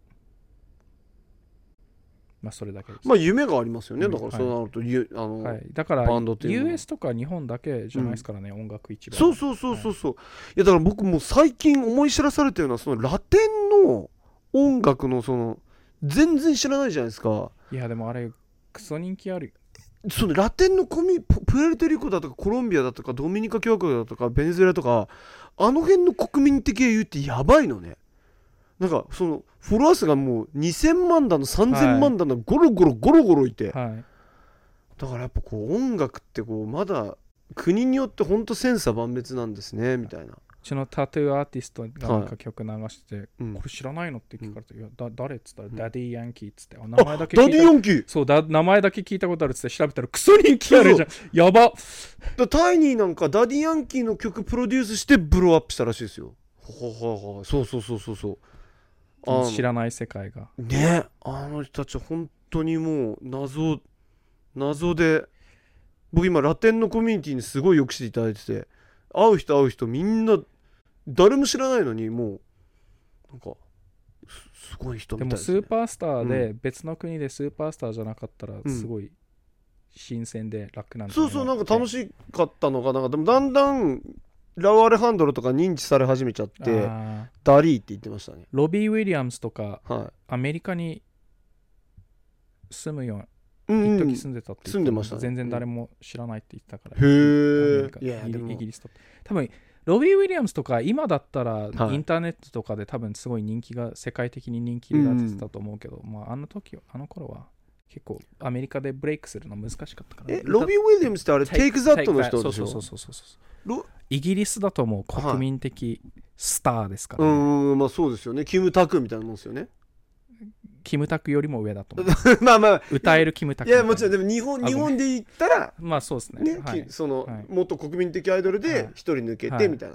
まあそれだけです。 まあ夢がありますよね。だからそうなると、 だからバンドっていうのは US とか日本だけじゃないですからね、音楽一番。 そう、いやだから僕も最近思い知らされてるのは、そのラテンの音楽のその全然知らないじゃないですか。 いやでもあれクソ人気ある。 そのラテンのプエルトリコだとかコロンビアだとかドミニカ共和国だとかベネズエラとか、あの辺の国民的英雄ってやばいのね。なんかそのフォロワー数がもう2000万だの3000万だのゴロゴロいて、だからやっぱこう音楽ってこうまだ国によってほんと千差万別なんですねみたいな。 うちのタトゥーアーティストがなんか曲流してて、これ知らないのって聞かれて、いや誰っつったらダディヤンキーっつって、名前だけ聞いた。 ダディヤンキー、 そう名前だけ聞いたことあるっつって調べたらクソ人気あるじゃん。やば。 タイニーなんかダディヤンキーの曲プロデュースしてブローアップしたらしいですよ。そう知らない世界がね。あの人たち本当にもう謎で、僕今ラテンのコミュニティにすごいよくしていただいてて、会う人みんな誰も知らないのに、もうなんかすごい人みたいですね。 でもスーパースターで、別の国でスーパースターじゃなかったらすごい新鮮で楽なんだ、ね、 そうなんか楽しかったのが、なんかでもだんだんラウアレハンドロとか認知され始めちゃって、ダリーって言ってましたね。 ロビー・ウィリアムスとか、アメリカに住むように一時住んでたって言って、 住んでましたね。 全然誰も知らないって言ってたから、 へー。 イギリスと多分ロビー・ウィリアムスとか今だったらインターネットとかで多分すごい人気が世界的に人気が出てたと思うけど、あの頃は結構アメリカでブレイクするの難しかったから、ね、 ロビー・ウィリアムスってあれテイク・ザットの人でしょ。 そうイギリスだともう国民的スターですから、 ね。まあそうですよね。キムタクみたいなもんですよね。 キムタクよりも上だと思う。 まあ歌えるキムタク。 いやもちろんでも日本で言ったらまあそうですね。 その元国民的アイドルで一人抜けてみたいな。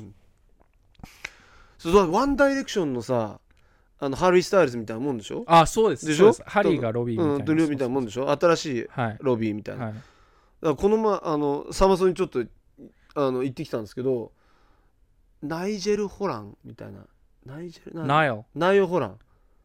そうワンダイレクションのさ、ハリー・スタイルズみたいなもんでしょ。 そうです。でしょ。ハリーがロビーみたいなもんでしょ。新しいロビーみたいな。だからこのサマソニちょっと行ってきたんですけど、ナイジェル・ホランみたいな、ナイル・ホラン、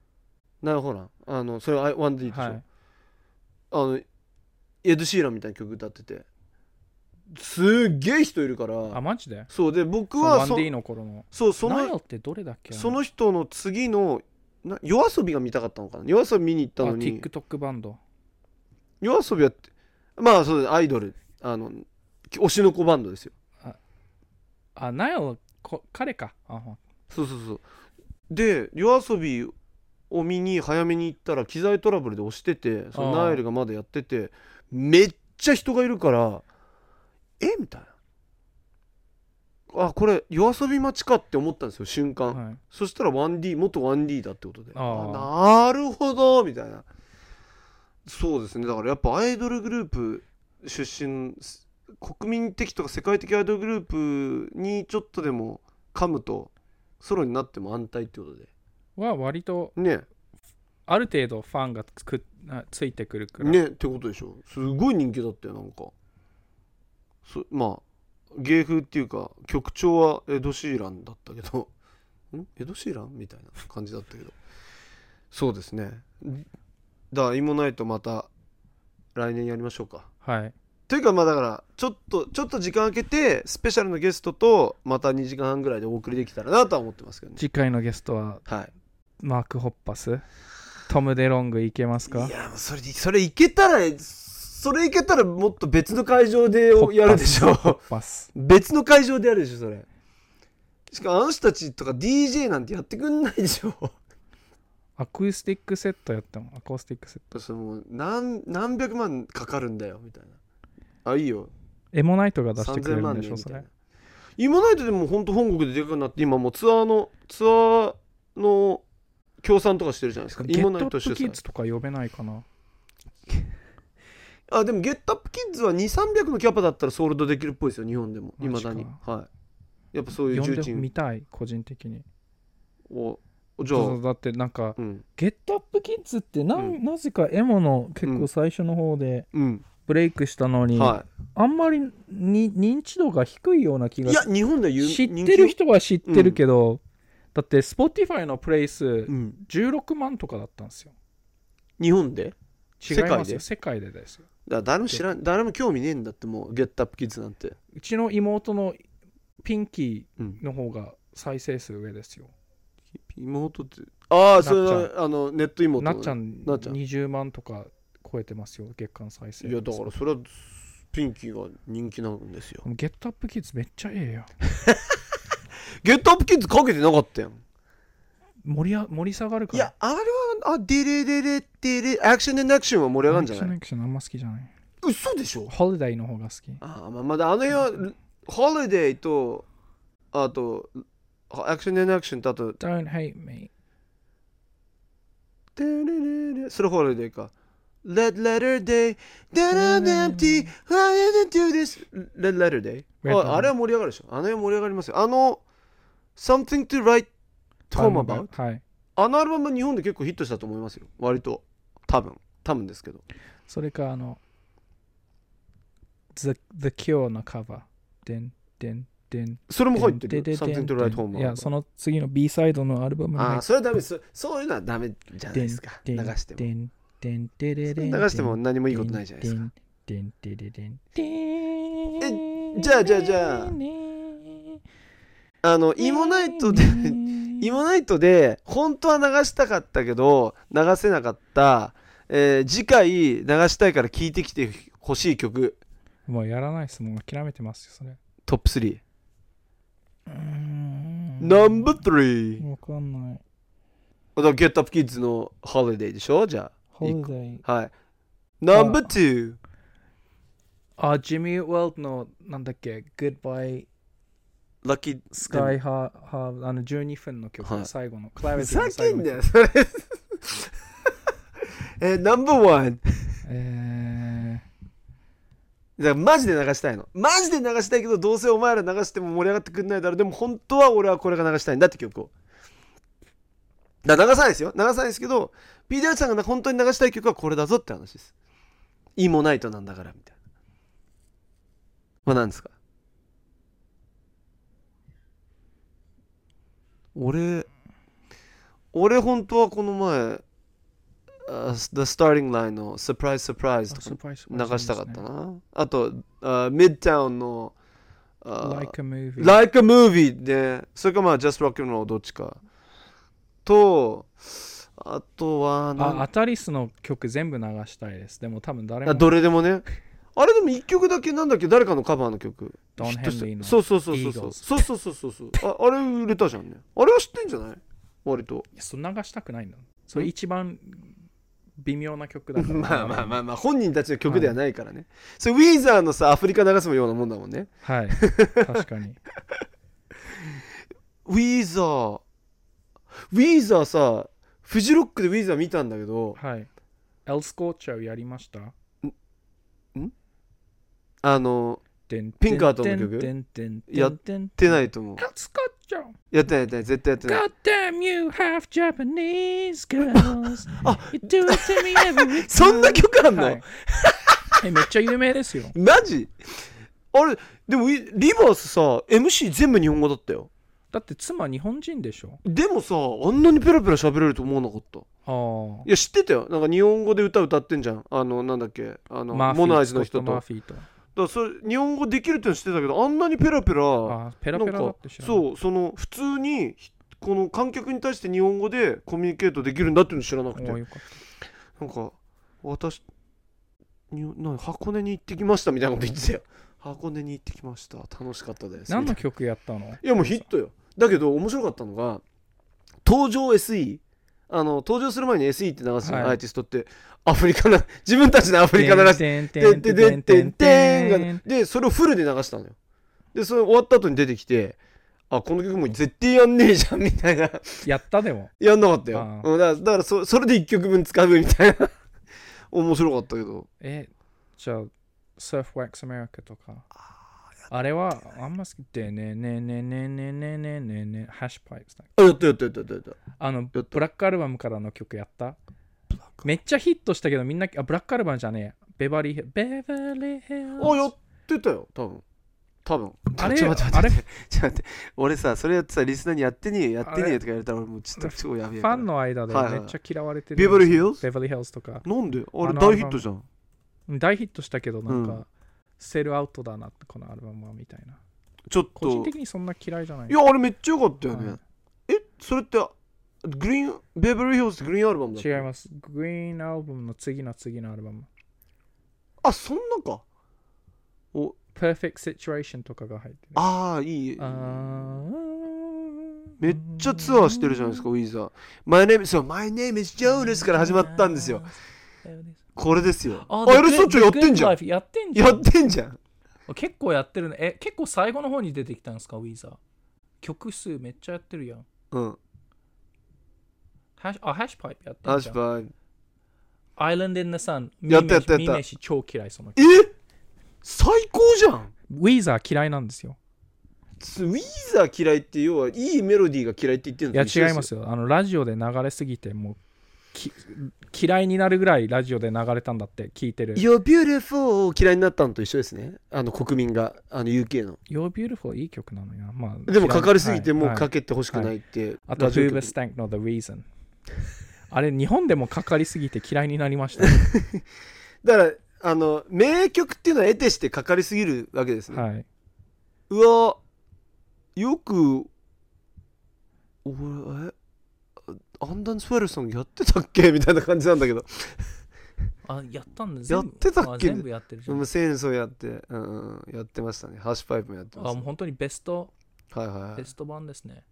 それは 1D でしょ、エド・シーランみたいな曲歌ってて、すっげえ人いるから。 あ、マジで？ そうで、僕は 1D の頃の。 そう、そのナイルってどれだっけ？ その人の次の夜遊びが見たかったのかな。夜遊び見に行ったのに。 TikTok バンド。 夜遊びやって、まあそうです、アイドル、推しの子バンドですよ。 ナイル、彼か。 そうで、夜遊びを見に早めに行ったら機材トラブルで押してて、そのナイルがまだやってて、めっちゃ人がいるから、みたいな。これ夜遊び待ちかって思ったんですよ、瞬間。はい、そしたら 1D、元 1D だってことで。なるほどみたいな。そうですね。だからやっぱアイドルグループ出身、国民的とか世界的アイドルグループにちょっとでも噛むとソロになっても安泰ってことでは割とね、 ある程度ファンがついてくるからねってことでしょ。すごい人気だったよ。なんかまあ芸風っていうか曲調はエド・シーランだったけどエド・シーランみたいな感じだったけどそうですね。だからイモナイトまた来年やりましょうか。 はい。 というかまあだからちょっと時間空けてスペシャルのゲストとまた2時間半ぐらいでお送りできたらなとは思ってますけどね。 次回のゲストは、はい、マーク・ホッパス、トム・デロングいけますか？ いやそれいけたらもっと別の会場でやるでしょ。別の会場でやるでしょそれ。しかもあの人たちとか DJ なんてやってくんないでしょ。 アコースティックセットやってもアコースティックセットそれもう何百万かかるんだよみたいな。いいよ。 エモナイトが出してくれるんでしょそれ。 エモナイトでも本国ででかくなって今もうツアーの協賛とかしてるじゃないですか。 ゲットアップキッズとか呼べないかな。 でもゲットアップキッズは200-300のキャパだったらソールドできるっぽいですよ日本でも未だに。はい。やっぱそういう重鎮呼んでみたい個人的に。 じゃあだってなんか、ゲットアップキッズってなぜかエモの結構最初の方でブレイクしたのに、あんまり認知度が低いような気が。 いや日本で知ってる人は知ってるけど、だって Spotify のプレイ数16万とかだったんですよ。 日本で？ 違いますよ。世界でですよ。 誰も興味ねえんだってもうゲットアップキッズなんて。 うちの妹のピンキーの方が再生数上ですよ。 妹ってそれはネット妹なっちゃん20万とか超えてますよ月間再生。 いやだからそれはピンキーが人気なんですよ。 ゲットアップキッズめっちゃええよ。 ゲットアップキッズかけてなかったやん。 盛り下がるから。 いやあれはデレアクションアクションは盛り上がるんじゃない？ アクションあんま好きじゃない。 嘘でしょ。 ホリデーの方が好き。 まだ辺はホリデーとあとアクションアクションとあと Don't hate me それホリデーか。 Let letter day then I'm empty why did you do this Let letter day あれは盛り上がるでしょ。あれは盛り上がりますよ。Something to write home about、 はい、 あのアルバムは日本で結構ヒットしたと思いますよ割と。多分ですけど。 それかThe Cure のカバーそれも入ってる。Something to write home about。 いやその次の B サイドのアルバムにそれはダメです。そういうのはダメじゃないですか。流しても流しても何もいいことないじゃないですか。じゃあイモナイトで本当は流したかったけど流せなかった、次回流したいから聴いてきてほしい曲。 もうやらないです。もう諦めてますよそれ。 トップ3。ナンバー3。 わかんない。 だからゲットアップキッズのホリデーでしょ。じゃあホリデー。 はい。ナンバー2。 ジミー・ウェルトのなんだっけ Goodbye ラッキースカイハー12分の曲、最後のクラリティの最後の曲。ふざけんなよそれ。ナンバー1。だからマジで流したいの。マジで流したいけどどうせお前ら流しても盛り上がってくんないだろう。でも本当は俺はこれが流したいんだって曲を。だから流さないですよ。流さないですけど PDR さんが本当に流したい曲はこれだぞって話です。イモナイトなんだからみたいな。何ですか。 俺本当はこの前The Starting Line の Surprise Surprise とか流したかったな。あとMidtown の Like a Movie Like a Movie で、それかまあ Just Rock and Roll どっちかと、あとはアタリスの曲全部流したいです。でも多分誰もどれでもね。あれでも1曲だけなんだっけ、誰かのカバーの曲。 ドン・ヘンリーのそうあれ売れたじゃんね。あれは知ってんじゃない？割と。 いや、それ流したくないの。それ一番微妙な曲だから。 まあ本人たちの曲ではないからね。それウィーザーのさ、アフリカ流すようなもんだもんね。 はい。確かに。 ウィーザーさ、フジロックでウィーザー見たんだけど、 はい。エルスコーチャーやりました？ ピンカートの曲やってないと思う。 エルスコーチャーやってない絶対やってない。 God damn you half Japanese girls You do it to me every time そんな曲あんの、はい、 めっちゃ有名ですよ。 マジ？あれでもリバースさ MC 全部日本語だったよ。 だって妻日本人でしょ。 でもさ、あんなにペラペラ喋れると思わなかった。いや知ってたよ。なんか日本語で歌ってんじゃん。なんだっけ、モナージの人と。マーフィーと。だからそれ日本語できるっての知ってたけど、あんなにペラペラだって知らない。そう、その普通にこの観客に対して日本語でコミュニケートできるんだっていうの知らなくて、なんか私箱根に行ってきましたみたいなこと言ってたよ。箱根に行ってきました、楽しかったです。 何の曲やったの？ いやもうヒットよ。だけど面白かったのが登場 SE、 登場する前に SE って流す、はい、アーティストってアフリカな、自分たちでアフリカ流してでそれをフルで流したのよ。でそれ終わった後に出てきて、あ、この曲もう絶対やんねえじゃんみたいな。 やったでもやんなかったよ。だからそれで1曲分使うみたいな面白かったけど。 じゃあSurf Wax America とかあれはあんま好きでねハッシュパイプスだ。 やったブラックアルバムからの曲やった。めっちゃヒットしたけどみんなブラックアルバムじゃねえ、ベバリーヒルズ。 やってたよ多分。 あれちょっと待って俺さ、それやってさ、リスナーにやってねえとか言われたら俺もうちょっと超やべえ。 ファンの間でめっちゃ嫌われてる。 ベバリーヒルズとかなんであれ大ヒットじゃん。 大ヒットしたけどなんか、セルアウトだなこのアルバムはみたいな。 ちょっと個人的にそんな嫌いじゃない。 いやあれめっちゃ良かったよね。それってベバリーヒルズってグリーンアルバムだっけ？ 違います。グリーンアルバムの次のアルバム。 あ、そんなか。 Perfect Situation とかが入ってる。 ああ、いい。めっちゃツアーしてるじゃないですか、ウィーザー。My name is Jonas から始まったんですよ。これですよ。あれそっちやってんじゃん。やってんじゃん。 結構やってるね。結構最後の方に出てきたんですか、ウィーザー。曲数めっちゃやってるやん。 うん。 ハッシュパイプやってんじゃん。 ハッシュパイプ。 Island in the Sun。 やった。 ミメシ超嫌いその曲。 最高じゃん。 ウィーザー嫌いなんですよ。 ウィーザー嫌いって要はいいメロディーが嫌いって言ってるの？ いや違いますよ。ラジオで流れすぎてもう嫌いになるぐらいラジオで流れたんだって聞いてる。 You're beautiful 嫌いになったのと一緒ですね。国民がUK の You're beautiful いい曲なのよ。まあでもかかりすぎてもうかけてほしくないって、 あと Hoover Stank の The Reason あれ日本でもかかりすぎて嫌いになりました、ね、 だから名曲っていうのは得てしてかかりすぎるわけですね。 はい。 うわよくアンダンスフェルソンやってたっけみたいな感じなんだけどやったんです。 やってたっけ？ 全部やってるじゃん。 戦争やって、やってましたね。ハッシュパイプもやってました、 もう本当にベスト、 はい、 ベスト版ですね。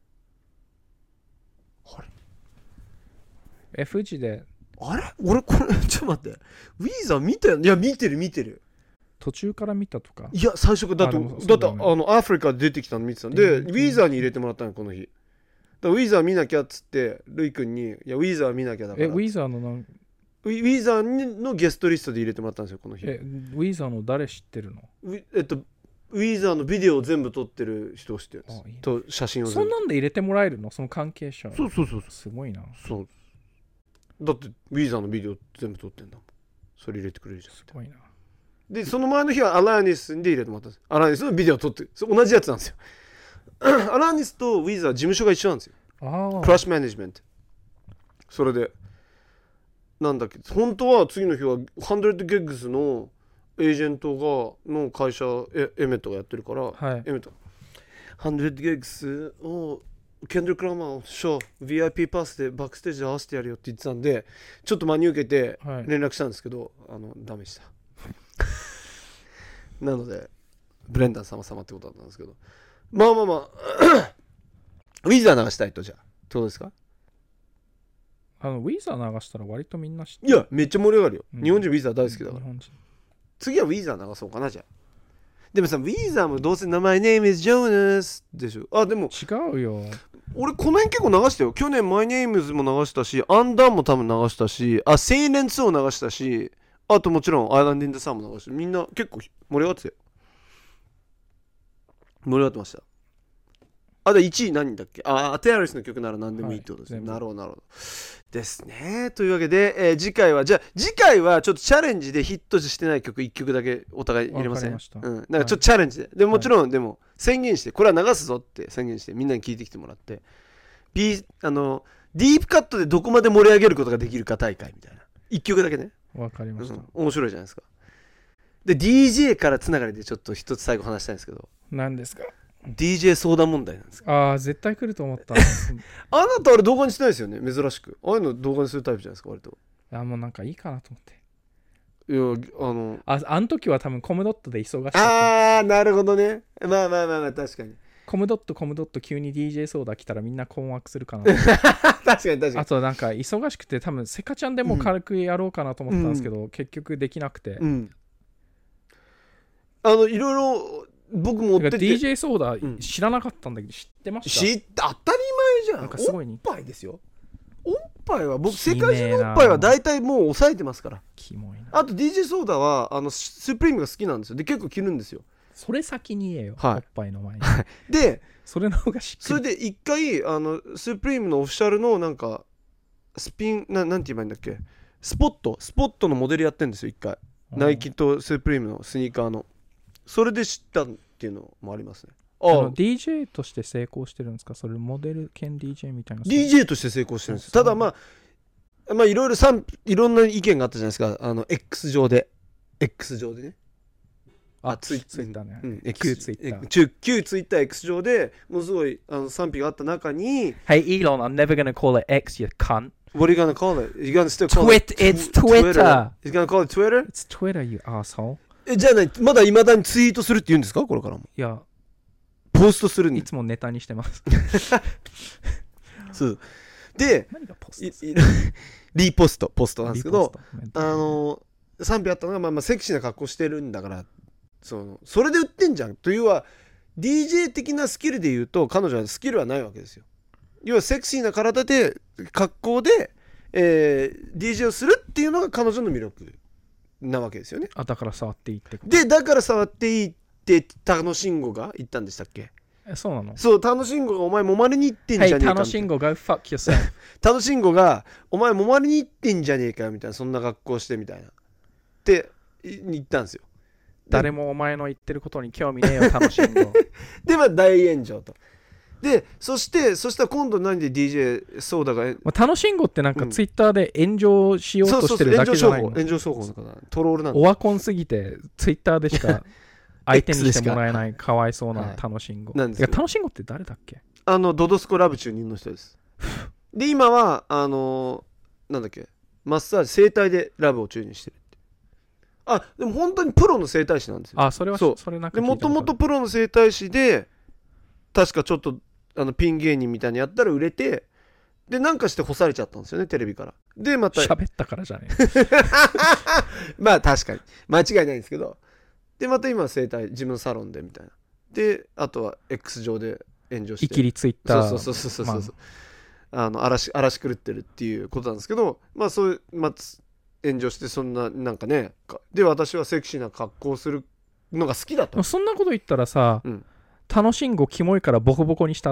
あれ富士であれ俺これちょっと待って、ウィーザー見たよ。いや見てる途中から見たとか。 いや最初からだってアフリカで出てきたの見てたんで、ウィーザーに入れてもらったのこの日だ。ウィーザー見なきゃっつってルイ君に、いやウィーザー見なきゃだから。 ウィーザーのウィーザーのゲストリストで入れてもらったんですよこの日。 ウィーザーの誰知ってるの？ ウィーザーのビデオを全部撮ってる人を知ってるんです。と写真をそんなんで入れてもらえるの？その関係者。 そうすごいな。 そうだってウィーザーのビデオ全部撮ってんだもん。それ入れてくれるじゃん。 すごいな。 でその前の日はアラーニスで入れてもらったんです。アラーニスのビデオ撮って同じやつなんですよアラニスとウィザー事務所が一緒なんですよ。クラッシュマネジメント。それでなんだっけ、本当は次の日は100ギグスのエージェントがの会社エメットがやってるから、 はい、 エメット100ギグスをケンドリック・ラマーをVIP パスでバックステージで合わせてやるよって言ってたんで、ちょっと真に受けて連絡したんですけど、ダメでしたなのでブレンダン様ってことだったんですけど、まあウィザー流したいと、じゃあどうですか。 ウィザー流したら割とみんな知ってる。いやめっちゃ盛り上がるよ、日本人ウィザー大好きだから。次はウィザー流そうかな。じゃあでもさ、ウィザーもどうせ名前 Name is Jonas でしょ。あ、でも違うよ。 俺この辺結構流したよ。去年 My Name is も流したし、アンダンも多分流したし、セイレン2を流したし、あともちろんアイランド・イン・ザ・サンも流して、みんな結構盛り上がってたよ。盛り上がってました。で1位何だっけ。テアリスの曲なら何でもいいってことですね。なるほどですね。というわけで、次回はちょっとチャレンジでヒットしてない曲1曲だけお互い入れません。なんかちょっとチャレンジで、でもちろんでも宣言して、これは流すぞって宣言してみんなに聞いてきてもらって、ディープカットでどこまで盛り上げることができるか大会みたいな1曲だけね。 わかりました、 面白いじゃないですか。で DJ からつながりでちょっと一つ最後話したいんですけど、 何ですか。 DJ 相談問題なんですか。 絶対来ると思ったあなたあれ動画にしてないですよね、珍しく。ああいうの動画にするタイプじゃないですか割と。 もうなんかいいかなと思って。 いやあの時は多分コムドットで忙しかった。 なるほどね。まあ確かにコムドット急に DJ ソーダ来たらみんな困惑するかな確かにあとなんか忙しくて多分セカちゃんでも軽くやろうかなと思ったんですけど、結局できなくて、 いろいろ僕持ってて DJ ソーダ知らなかったんだけど、知ってました。 当たり前じゃん。 なんかすごいおっぱいですよ。おっぱいは僕世界中のおっぱいは大体もう抑えてますから。 キモいな。 あと DJ ソーダはスプリームが好きなんですよ。で結構着るんですよ。 それ先に言えよ、おっぱいの前にでそれの方がしっくり。 それで一回スプリームのオフィシャルのなんかスピンなんて言えばいいんだっけ、スポットのモデルやってるんですよ一回。ナイキとスプリームのスニーカーの。それで知ったっていうのもありますね。 DJ として成功してるんですか、それモデル兼 DJ みたいな。 DJ として成功してるんです。ただいろいろんな意見があったじゃないですか。X 上でね。 ツイッターね。 旧ツイッター X 上でものすごい賛否があった中に Hey Elon, I'm never gonna call it X, you cunt. What are you gonna call it? You're gonna still call it It's Twitter. He's gonna call it Twitter? It's Twitter, you asshole. じゃあね、まだ未だにツイートするって言うんですか、これからも。 いや、 ポストするにいつもネタにしてますそうで、 何がポストリポストなんですけど、賛否あったのが、セクシーな格好してるんだから、それで売ってんじゃんというは DJ 的なスキルで言うと彼女はスキルはないわけですよ。要はセクシーな体で格好で、DJ をするっていうのが彼女の魅力なわけですよね。 だから触っていいってことで、だから触っていいって楽しんごが言ったんでしたっけ。 そうなの。 そう、楽しんごがお前揉まれに行ってんじゃねえかみたいな。 楽しんごが fuck yourself 楽しんごがお前揉まれに行ってんじゃねえかみたいな、そんな格好してみたいなって言ったんですよ。 誰もお前の言ってることに興味ねえよ、楽しんごで大炎上と。でそしたら今度何で DJ ソーダが楽しんごってなんかツイッターで炎上しようとしてるだけじゃないの。 炎上商法の方、トロールなんだ。 オワコンすぎてツイッターでしか相手にしてもらえないかわいそうな楽しんご。楽しんごって誰だっけ。 ドドスコラブ中任の人ですで今はなんだっけ、マッサージ整体でラブを中任してるって。でも本当にプロの整体師なんですよ。 それはそれなんか聞いたことある。 もともとプロの整体師で確かちょっとピン芸人みたいにやったら売れて、でなんかして干されちゃったんですよね、テレビから。でまた喋ったからじゃねまあ確かに間違いないんですけど、でまた今整体自分のサロンでみたいな。であとは X 上で炎上して、 イキリツイッター、 そう嵐狂ってるっていうことなんですけど、そういう炎上して、そんななんかね、で私はセクシーな格好をするのが好きだと。 そんなこと言ったらさ、楽しんごキモいからボコボコにした。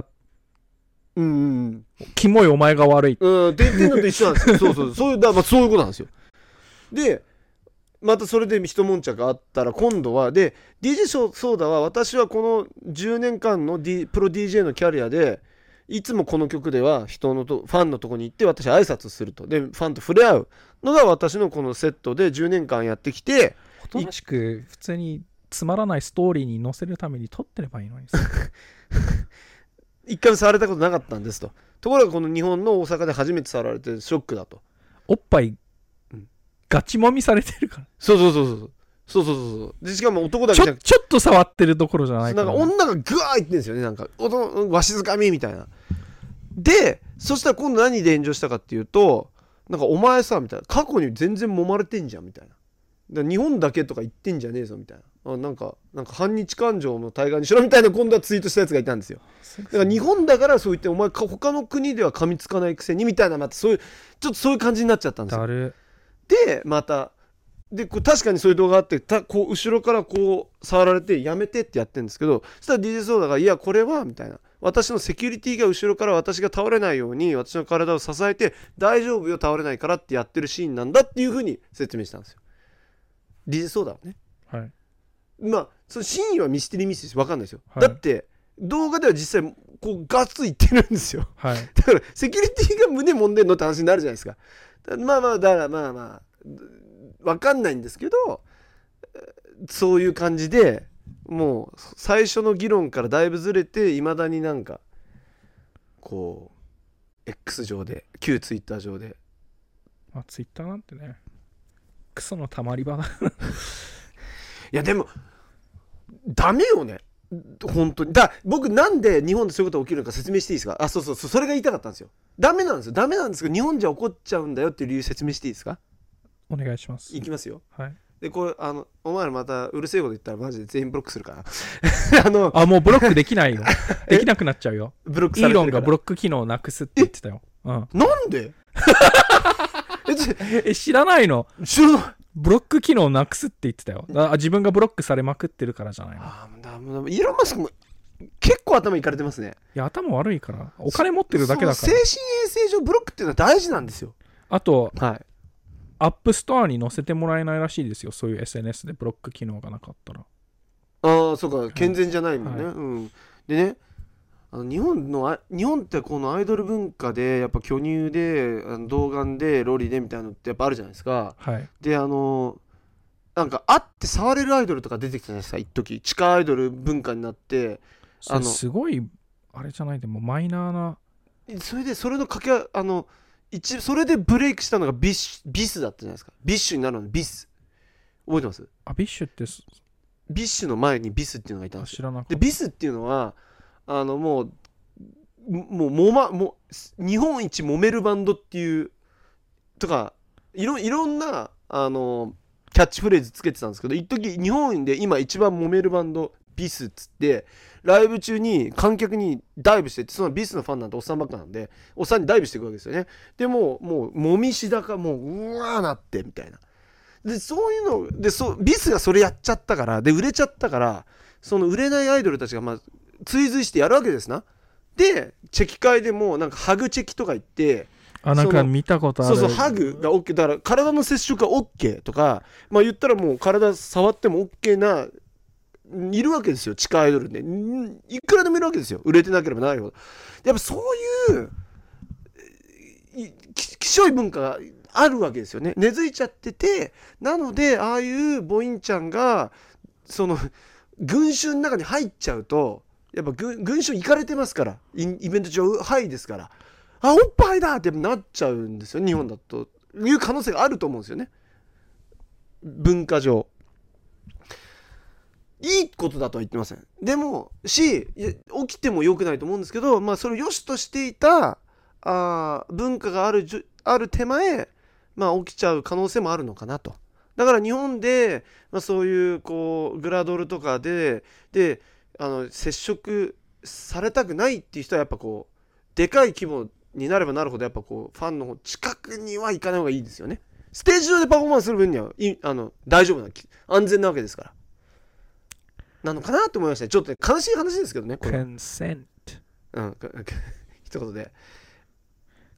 キモいお前が悪い。 って言ってんのと一緒なんですよ。そういうことなんですよ。でまたそれで一悶着あったら今度はで DJ ソーダは私はこの10年間の、プロ DJ のキャリアでいつもこの曲では人のファンのとこに行って私挨拶するとでファンと触れ合うのが私のこのセットで10年間やってきておとなしく普通につまらないストーリーに載せるために撮ってればいいのに一回も触られたことなかったんですと。ところがこの日本の大阪で初めて触られてショックだと。 おっぱいガチもみされてるから。 そうでしかも男だけじゃなくてちょっと触ってるどころじゃないから、 ね、なんか女がグワーいってんですよね。なんかわしづかみみたいな。でそしたら今度何で炎上したかっていうとなんかお前さみたいな過去に全然揉まれてんじゃんみたいな。だから日本だけとか言ってんじゃねえぞみたいな。なんか反日感情の対岸にしろみたいな今度はツイートしたやつがいたんですよ。だから日本だからそう言ってお前他の国では噛みつかないくせにみたいなまたそういうちょっとそういう感じになっちゃったんですよ。でまたでこう確かにそういう動画があってこう後ろからこう触られてやめてってやってるんですけどそしたら DJ ソーダがいやこれはみたいな私のセキュリティが後ろから私が倒れないように私の体を支えて大丈夫よ倒れないからってやってるシーンなんだっていう風に説明したんですよ DJ ソーダはね。 はいまあその真意はミステリーミステリーです分かんないですよ、 はい、 だって動画では実際こうガッツいってるんですよ、 はい、 だからセキュリティが胸揉んでんのって話になるじゃないですか。まあだからまあ分かんないんですけどそういう感じでもう最初の議論からだいぶずれていまだになんかこう X 上で旧 Twitter 上でまあ Twitter なんてねクソのたまり場だいやでもダメよね本当に。僕なんで日本でそういうことが起きるのか説明していいですか。そうそれが言いたかったんですよ。ダメなんですけど日本じゃ起こっちゃうんだよっていう理由説明していいですか。 お願いします。 いきますよ。 はい。 でこうお前らまたうるせえこと言ったらマジで全員ブロックするからもうブロックできないよできなくなっちゃうよ。 ブロックされてるからイーロンがブロック機能をなくすって言ってたよ。 なんで知らないの。 知らない。 ブロック機能をなくすって言ってたよ。自分がブロックされまくってるからじゃないの。 イーロン・マスクも結構頭いかれてますね。 いや頭悪いからお金持ってるだけだから。 精神衛生上ブロックっていうのは大事なんですよ。 あと、 はい、 アップストアに載せてもらえないらしいですよ。そういう SNS でブロック機能がなかったら。 そうか健全じゃないもんね、はい、うん。でね日本ってこのアイドル文化でやっぱ巨乳で童顔でロリでみたいなのってやっぱあるじゃないですか、 はい、 でなんか会って触れるアイドルとか出てきたじゃないですか一時地下アイドル文化になってすごいあれじゃないでもマイナーなそれのそれでブレイクしたのがビスだったじゃないですか。ビッシュになるのにビス覚えてます。 ビッシュってビッシュの前にビスっていうのがいたんですよ。 知らなかった。 でビスっていうのはもう日本一揉めるバンドっていうとかいろんなキャッチフレーズつけてたんですけど一時日本で今一番揉めるバンドビスっつってライブ中に観客にダイブしてってそのビスのファンなんておっさんばっかなんでおっさんにダイブしていくわけですよね。でもうもみしだかもうわーなってみたいなでそういうのでビスがそれやっちゃったからで売れちゃったからその売れないアイドルたちが追随してやるわけですな。でチェキ会でもなんかハグチェキとか言ってなんか見たことある。 そうハグが OK だから体の接触が OK とか言ったらもう体触っても OK ないるわけですよ地下アイドルでいくらでもいるわけですよ売れてなければないほど。やっぱそういうきしょい文化があるわけですよね。根付いちゃっててなのでああいうボインちゃんがその群衆の中に入っちゃうとやっぱ群衆行かれてますからイベント上ハイですからおっぱいだってなっちゃうんですよ日本だという可能性があると思うんですよね文化上。いいことだとは言ってません。でも起きても良くないと思うんですけどそれを良しとしていた文化がある手前起きちゃう可能性もあるのかなと。だから日本で、そういうこうグラドルとかで接触されたくないっていう人はやっぱこうでかい規模になればなるほどやっぱこうファンの近くには行かない方がいいですよね。ステージ上でパフォーマンスする分には大丈夫な安全なわけですからなのかなと思いましたね。ちょっと、悲しい話ですけどねこれ。 コンセント一言で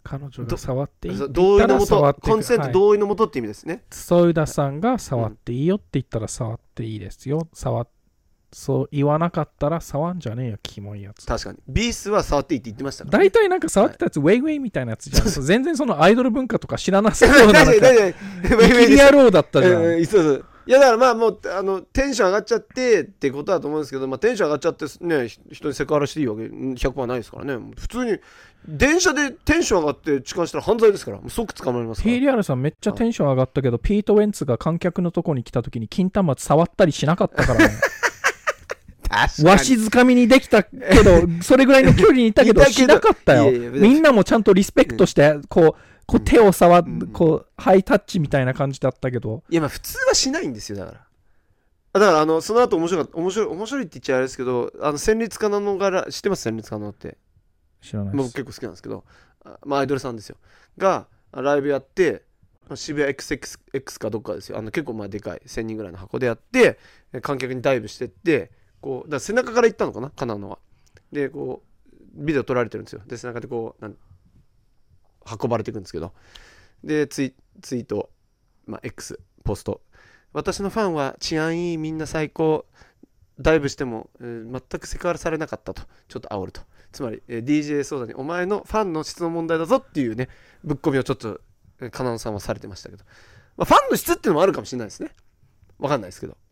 彼女が触っていいって同意のもと、コンセントはい、 同意のもとって意味ですね。 ソウダさんが触っていいよって言ったら触っていいですよ。そう言わなかったら触んじゃねえよ、キモいやつ。 確かに。ビースは触っていいって言ってましたから、 大体なんか触ってたやつ、ウェイウェイみたいなやつじゃん。全然そのアイドル文化とか知らなさそうな、なんか、生き野郎だったじゃん。 そうそう。いやだからまあもうテンション上がっちゃってってことだと思うんですけど、まあ、テンション上がっちゃってね、人にセクハラしていいわけ 100% ないですからね。普通に電車でテンション上がって痴漢したら犯罪ですから、もう即捕まりますから。 PDR さんめっちゃテンション上がったけど、ピート・ウェンツが観客のとこに来た時に金玉触ったりしなかったからね。わしづかみにできたけど、それぐらいの距離にいたけどしなかったよ。みんなもちゃんとリスペクトして、こう手を触って、ハイタッチみたいな感じだったけど。 いやまあ普通はしないんですよ。だからその後面白いって言っちゃあれですけど、戦慄かなの柄知ってます？戦慄かなのって。 知らないです。 僕結構好きなんですけど、まあアイドルさんですよがライブやって、渋谷 XX かどっかですよ。結構まあでかい1000人ぐらいの箱でやって、観客にダイブしてって、こうだから背中から行ったのかな、カナノは。でこうビデオ撮られてるんですよ。で背中でこう運ばれていくんですけど、でツイート、まあ、X ポスト、私のファンは治安いい、みんな最高、ダイブしても、全くセクハラされなかったとちょっと煽ると。つまり、DJ ソーダにお前のファンの質の問題だぞっていうね、ぶっ込みをちょっとカナノさんはされてましたけど、まあ、ファンの質っていうのもあるかもしれないですね。わかんないですけど。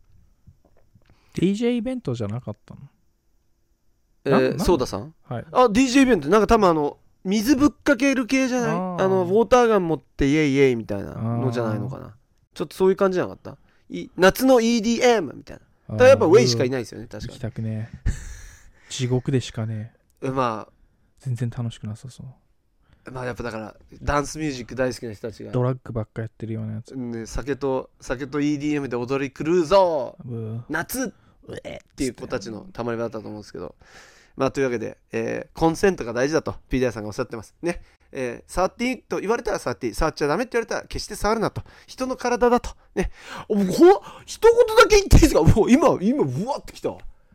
DJ イベントじゃなかったの？ソーダさん、 はい、 DJ イベントなんか多分水ぶっかける系じゃない？ウォーターガン持ってイエイイエイみたいなのじゃないのかな。ちょっとそういう感じじゃなかった？夏の EDM みたいな。ただやっぱウェイしかいないですよね。確かに。 行きたくねえ。地獄でしかねえ。まあ全然楽しくなさそう。 まあやっぱだからダンスミュージック大好きな人たちがドラッグばっかやってるようなやつ、 ね、酒と EDM で踊り狂うぞ夏っていう子たちのたまり場だったと思うんですけど、まあというわけで、コンセントが大事だと PDR さんがおっしゃってますね。触っていいと言われたら触っていい、触っちゃダメって言われたら決して触るなと、人の体だとね。一言だけ言っていいですか？もう今うわってきた。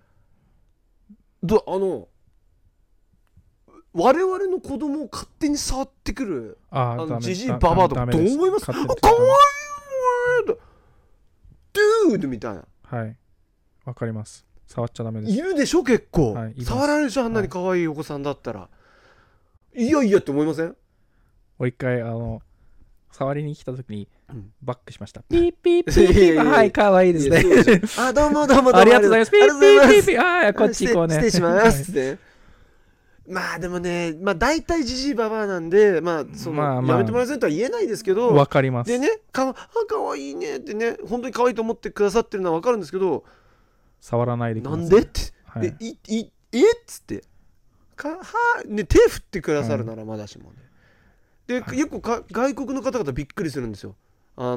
我々の子供を勝手に触ってくるジジイババアとかどう思います？かわいいドゥードみたいな。 はい、わかります。触っちゃダメです。 いるでしょ結構、 はい、 触られるでしょ、あんなに可愛いお子さんだったら、いやいやって思いません？ 俺一回触りに来た時にバックしました。ピーピーピーピー、はい、可愛いですね。 どうもありがとうございます。ピーピーピーピー、はい、こっち行こうね。 失礼しますって。まあでもね、まあ大体ジジイババアなんで、まあやめてもらえませんとは言えないですけど、 わかります。 でね、かわいいねってね、本当に可愛いと思ってくださってるのはわかるんですけど、 触らないでください。 なんでって、 はい、 っつってね、手振ってくださるならまだしもね、で結構外国の方々びっくりするんですよ。こ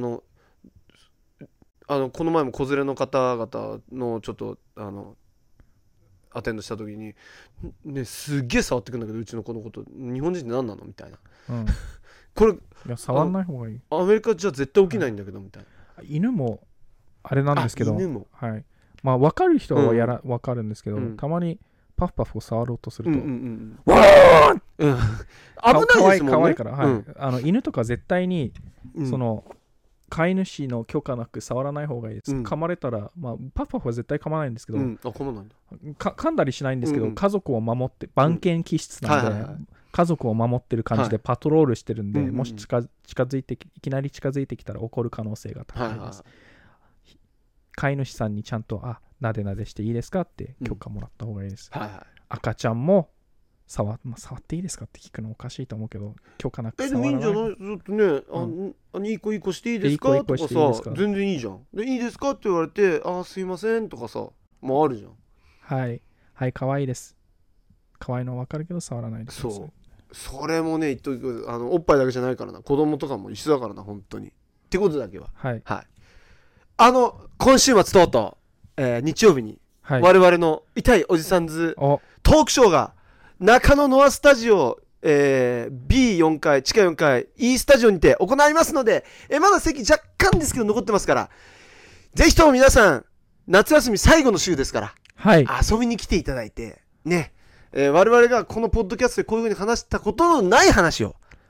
の前も子連れの方々のちょっとアテンドした時にね、すっげえ触ってくるんだけど、うちの子のこと日本人って何なのみたいな、これいや触んない方がいい。 アメリカじゃ絶対起きないんだけどみたいな。 犬もあれなんですけど、 犬も、 はい、まあ分かる人は分かるんですけど、たまにパフパフを触ろうとすると、 わーん、危ないですもんね。 可愛いから、はい、犬とか絶対にその飼い主の許可なく触らない方がいいです。噛まれたら、まあ、パフパフは絶対噛まないんですけど、噛んだりしないんですけど、家族を守って、番犬気質なので、家族を守ってる感じでパトロールしてるんで、もしいきなり近づいてきたら怒る可能性が高いです。飼い主さんにちゃんとなでなでしていいですかって許可もらった方がいいです。赤ちゃんも触っていいですかって聞くのおかしいと思うけど、許可なく触らない。でもいいんじゃない？ちょっとね、いい子していいですかとかさ、全然いいじゃん。でいいですかって言われて、すいませんとかさ、もうあるじゃん。はいはい可愛いです。可愛いの分かるけど触らないでください。そう、それもね言っとく、おっぱいだけじゃないからな、子供とかも一緒だからな、本当にってことだけは。はいはい。今週末とうとう、日曜日に、我々の痛いおじさんズトークショーが中野ノアスタジオ、B4 階地下4階 E スタジオにて行いますので、まだ席若干ですけど残ってますから、ぜひとも皆さん夏休み最後の週ですから、はい、遊びに来ていただいてね、我々がこのポッドキャストでこういう風に話したことのない話を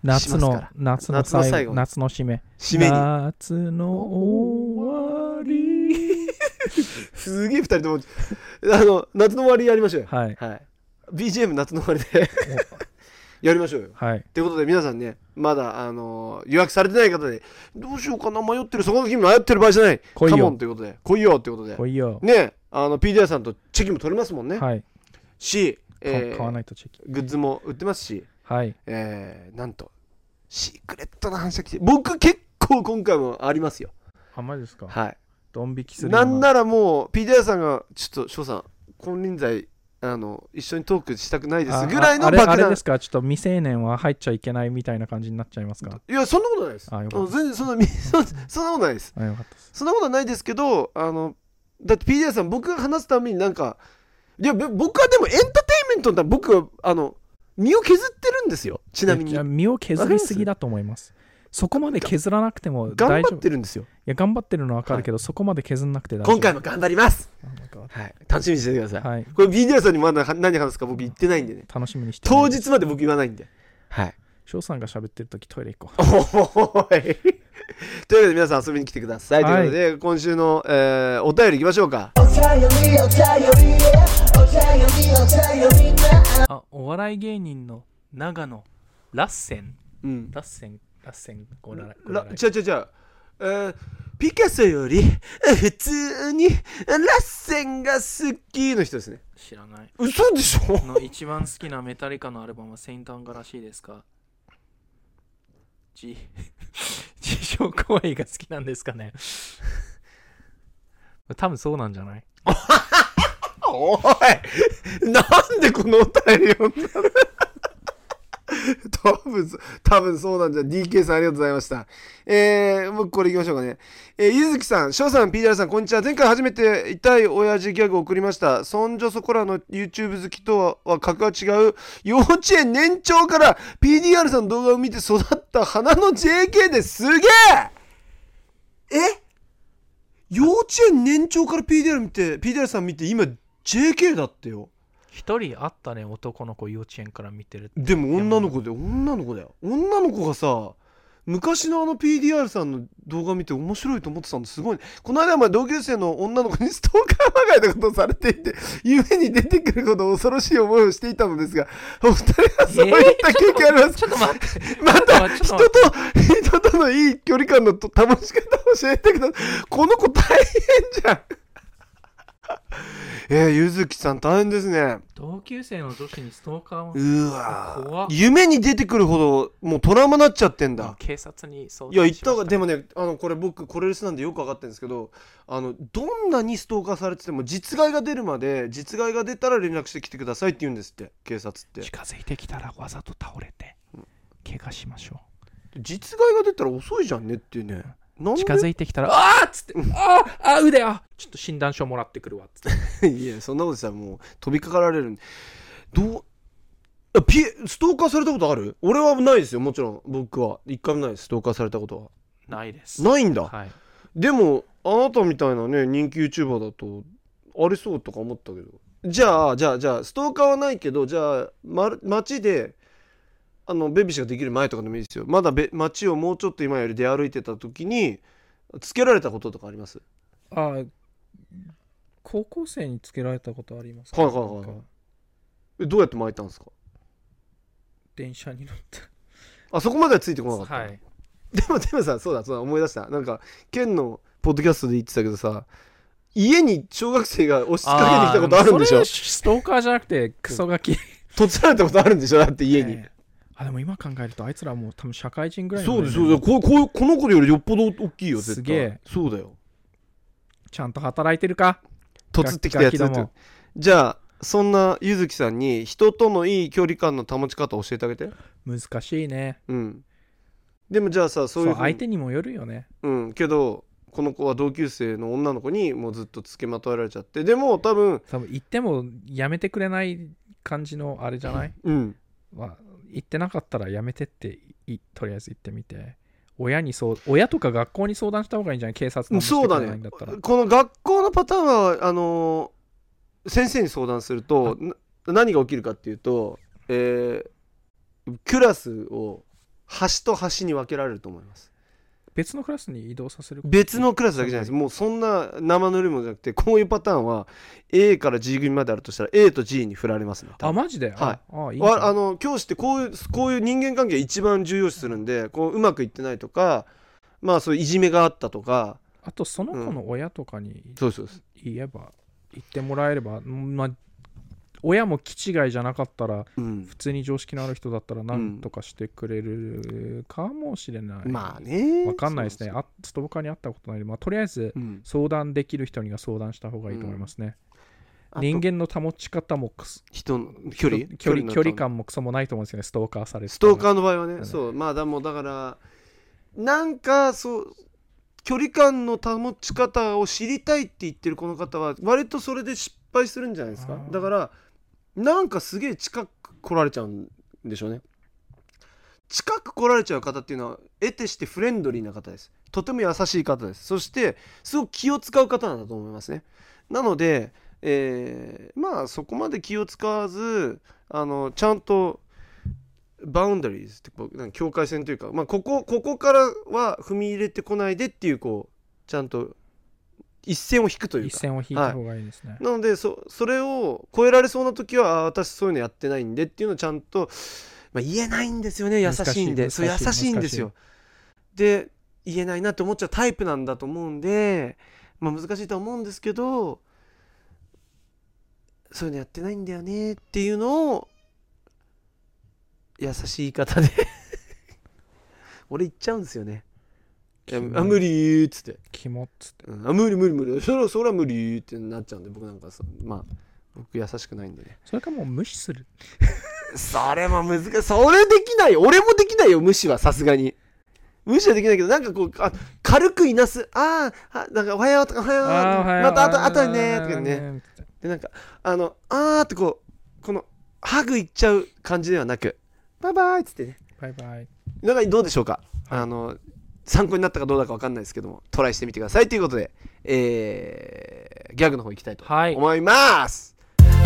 夏の最後、夏の締め。夏の終わり。 すげえ2人とも夏の終わりやりましょうよ。 はい。 BGM 夏の終わりでやりましょうよ。 はい。 ということで皆さんね、まだ予約されてない方でどうしようかな迷ってる、そこの君迷ってる場合じゃない。カモンということで来いよということで。 来いよ。 ね、PDR さんとチェキも取れますもんね。 はい。 し、 買わないとチェキ。 グッズも売ってますし、 はい。 なんとシークレットな反射機、僕結構今回もありますよ。 あ、マジですか。 はい。 ドン引きする。 なんならもう PDR さんがちょっと翔さん金輪際一緒にトークしたくないですぐらいの爆弾。 あれですか、ちょっと未成年は入っちゃいけないみたいな感じになっちゃいますか。 いやそんなことないです。全然そんなことないです。 よかったです。 そんなことないですけど、だって PDR さん僕が話すためになんか、いや僕はでもエンターテインメントだったら僕は身を削ってるんですよ。ちなみに身を削りすぎだと思います。そこまで削らなくても大丈夫。頑張ってるんですよ。 いや頑張ってるのは分かるけど、そこまで削んなくて大丈夫。 今回も頑張ります。はい、楽しみにしててください。はい、これ PDR さんにまだ何話すか僕言ってないんでね。 楽しみにして。 当日まで僕言わないんで。はい。 翔さんが喋ってるときトイレ行こう。 というわけで皆さん遊びに来てください。ということで今週の、お便りいきましょうか。 お笑い芸人の長野ラッセン。ラッセン違う。ピカソより普通にラッセンが好きの人ですね。 知らない。 嘘でしょ。 の一番好きなメタリカのアルバムはセイントアンガらしいですか。自称怖いが好きなんですかね。多分そうなんじゃない。 おい、なんでこのお便り読んだの。多分そうなんじゃ。 DK さんありがとうございました。僕これいきましょうかね。ゆずきさん、翔さん、PDR さん、こんにちは。前回初めて痛い親父ギャグを送りました。そんじょそこらの YouTube 好きとは格が違う幼稚園年長から PDR さんの動画を見て育った花の JK ですげえ。幼稚園年長から PDR さん見て今 JK だってよ。 一人あったね、男の子幼稚園から見てるって。 でも女の子だよ。女の子がさ、昔のPDR さんの動画見て面白いと思ってたんですごい、ね、この間同級生の女の子にストーカーまがいのことをされていて夢に出てくるほど恐ろしい思いをしていたのですが、お二人はそういった経験ありますか。 ちょっと待って、 また人とのいい距離感の保ち方を教えてください。この子大変じゃん。ゆずきさん大変ですね。 同級生の女子にストーカーを。 うわ、夢に出てくるほどもうトラウマになっちゃってんだ。 警察に相談しました。 いや言った方が、でもね、これ僕コレレスなんでよく分かってるんですけど、どんなにストーカーされてても実害が出るまで、実害が出たら連絡してきてくださいって言うんですって、警察って。 近づいてきたらわざと倒れて怪我しましょう。実害が出たら遅いじゃんねっていうね。 近づいてきたらあーっつって、腕ちょっと診断書もらってくるわっつっていやそんなことしたらもう飛びかかられるんで。ストーカーされたことある？俺はないですよ。もちろん僕は一回もないです。ストーカーされたことはないです。 ないんだ、 はい、 でもあなたみたいなね人気 YouTuber だとありそうとか思ったけど、じゃあストーカーはないけど、じゃあ、街でベビーシができる前とかでもいいですよ。まだ街をもうちょっと今より出歩いてた時につけられたこととかあります？ 高校生につけられたことありますか？はいどうやって巻いたんですか？ 電車に乗ってそこまではついてこなかった、 はい、 でもさ、そうだ思い出した。なんかケンのポッドキャストで言ってたけどさ、家に小学生が押し付けてきたことあるんでしょ？ それストーカーじゃなくてクソガキとつられたことあるんでしょ？だって家に、 でも今考えるとあいつらもう多分社会人ぐらいの、そうですこの子よりよっぽど大きいよ絶対。 すげえ。 そうだよ。 ちゃんと働いてるかとつってきたやつ。じゃあそんなゆずきさんに人とのいい距離感の保ち方を教えてあげて。 難しいね。 でもじゃあさ、そういう相手にもよるよね。 けどこの子は同級生の女の子にもうずっとつけまとわられちゃって、でも多分言ってもやめてくれない感じのあれじゃない？言ってなかったらやめてってとりあえず言ってみて、親とか学校に相談した方がいいんじゃない？警察のそうだね。この学校のパターンは先生に相談すると何が起きるかっていうと、クラスを端と端に分けられると思います。 別のクラスに移動させる？ 別のクラスだけじゃないです。もうそんな生塗りもじゃなくて、こういうパターンは A から G 組まであるとしたら A と G に振られますね。 あ、マジで？ はい。 いい教師ってこういう人間関係一番重要視するんで、こううまくいってないとか、まあそういういじめがあったとか、 あとその子の親とかに言ってもらえれば、まあ親も気違いじゃなかったら、普通に常識のある人だったら何とかしてくれるかもしれない。 まあね。 わかんないですね。ストーカーに会ったことない。まあとりあえず相談できる人には相談した方がいいと思いますね。人間の保ち方も人の距離感もクソもないと思うんですよね。ストーカーされて。 ストーカーの場合はね、そう、まあだからなんかそう距離感の保ち方を知りたいって言ってるこの方は割とそれで失敗するんじゃないですか。だからなんかすげえ近く来られちゃうんでしょうね。近く来られちゃう方っていうのは得てしてフレンドリーな方です。とても優しい方です。そしてすごく気を使う方なんだと思いますね。なので、まあそこまで気を使わずちゃんとバウンダリーズって境界線というか、まあ、ここからは踏み入れてこないでっていうちゃんと一線を引くというか、 一線を引いた方がいいですね。 なのでそれを超えられそうな時は私そういうのやってないんでっていうのをちゃんと、まあ、言えないんですよね。優しいんで。そう優しいんですよ。で言えないなって思っちゃうタイプなんだと思うんで、まあ、難しいとは思うんですけど、そういうのやってないんだよねっていうのを優しい言い方で俺言っちゃうんですよね。無理っつってキモっつって、 無理それは無理ってなっちゃうんで、僕なんかまあ僕優しくないんでね。 それかもう無視するそれも難しい。それできない。俺もできないよ、無視は。さすがに無視はできないけど、なんかこう軽くいなす。なんかおはようとかおはようまたあとねとかね。でなんかってこのハグいっちゃう感じではなく、バイバイっつってね。 バイバイ。 なんかどうでしょうか。参考になったかどうだか分かんないですけども、トライしてみてくださいということで、ギャグの方行きたいと思います。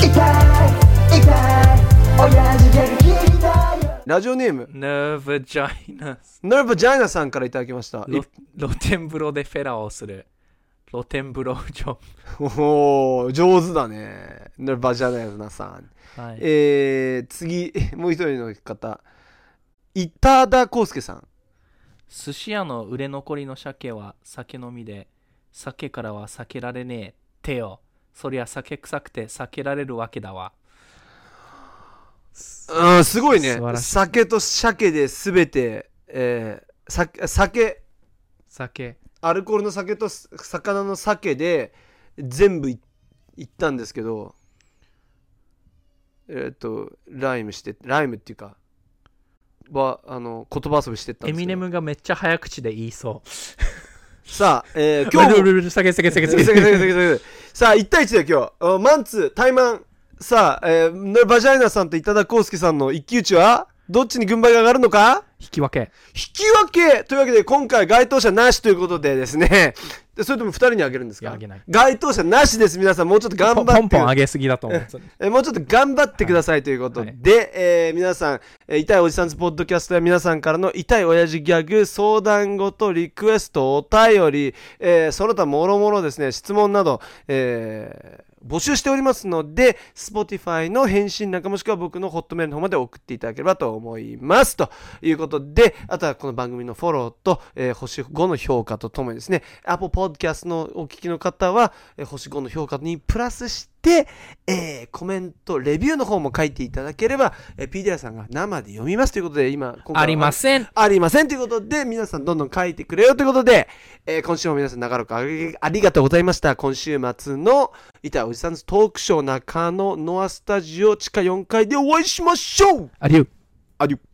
ラジオネームナーバジャイナさんからいただきました。 露天風呂でフェラをする露天風呂ジョブ。 おお、上手だね。ナーバジャイナさん。はい、次もう一人の方、板田康介さん。 寿司屋の売れ残りの鮭は酒飲みで、鮭からは避けられねえてよ。そりゃ酒臭くて避けられるわけだわ。 すごいね。酒と鮭で全て、酒アルコールの酒と魚の鮭で全部いったんですけど、ライムっていうかは言葉遊びしてったんですけど、 エミネムがめっちゃ早口で言いそうさあ、今日も酒さあ1対1だよ今日。マンツータイマン。さあ、バジャイナさんと板田康介さんの一騎打ちはどっちに軍配が上がるのか。 引き分けというわけで、今回該当者なしということでですね、それとも2人にあげるんですか。 あげない。 該当者なしです。皆さんもうちょっと頑張って、 ポンポン上げすぎだと思う。 もうちょっと頑張ってくださいということで、皆さん、痛いおじさんズポッドキャストや皆さんからの痛い親父ギャグ、相談事、リクエスト、お便り、その他もろもろですね、質問など、募集しておりますので、Spotify の返信なんかもしくは僕のホットメールの方まで送っていただければと思いますということで、あとはこの番組のフォローと、星5の評価とともにですね、Apple Podcast のお聞きの方は、星5の評価にプラスして、コメントレビューの方も書いていただければ、PDR さんが生で読みますということで、今回ありませんということで、皆さんどんどん書いてくれよということで、今週も皆さん長らくありがとうございました。今週末の痛いおじさんズトークショー中野ノアスタジオ地下4階でお会いしましょう。 アデュー。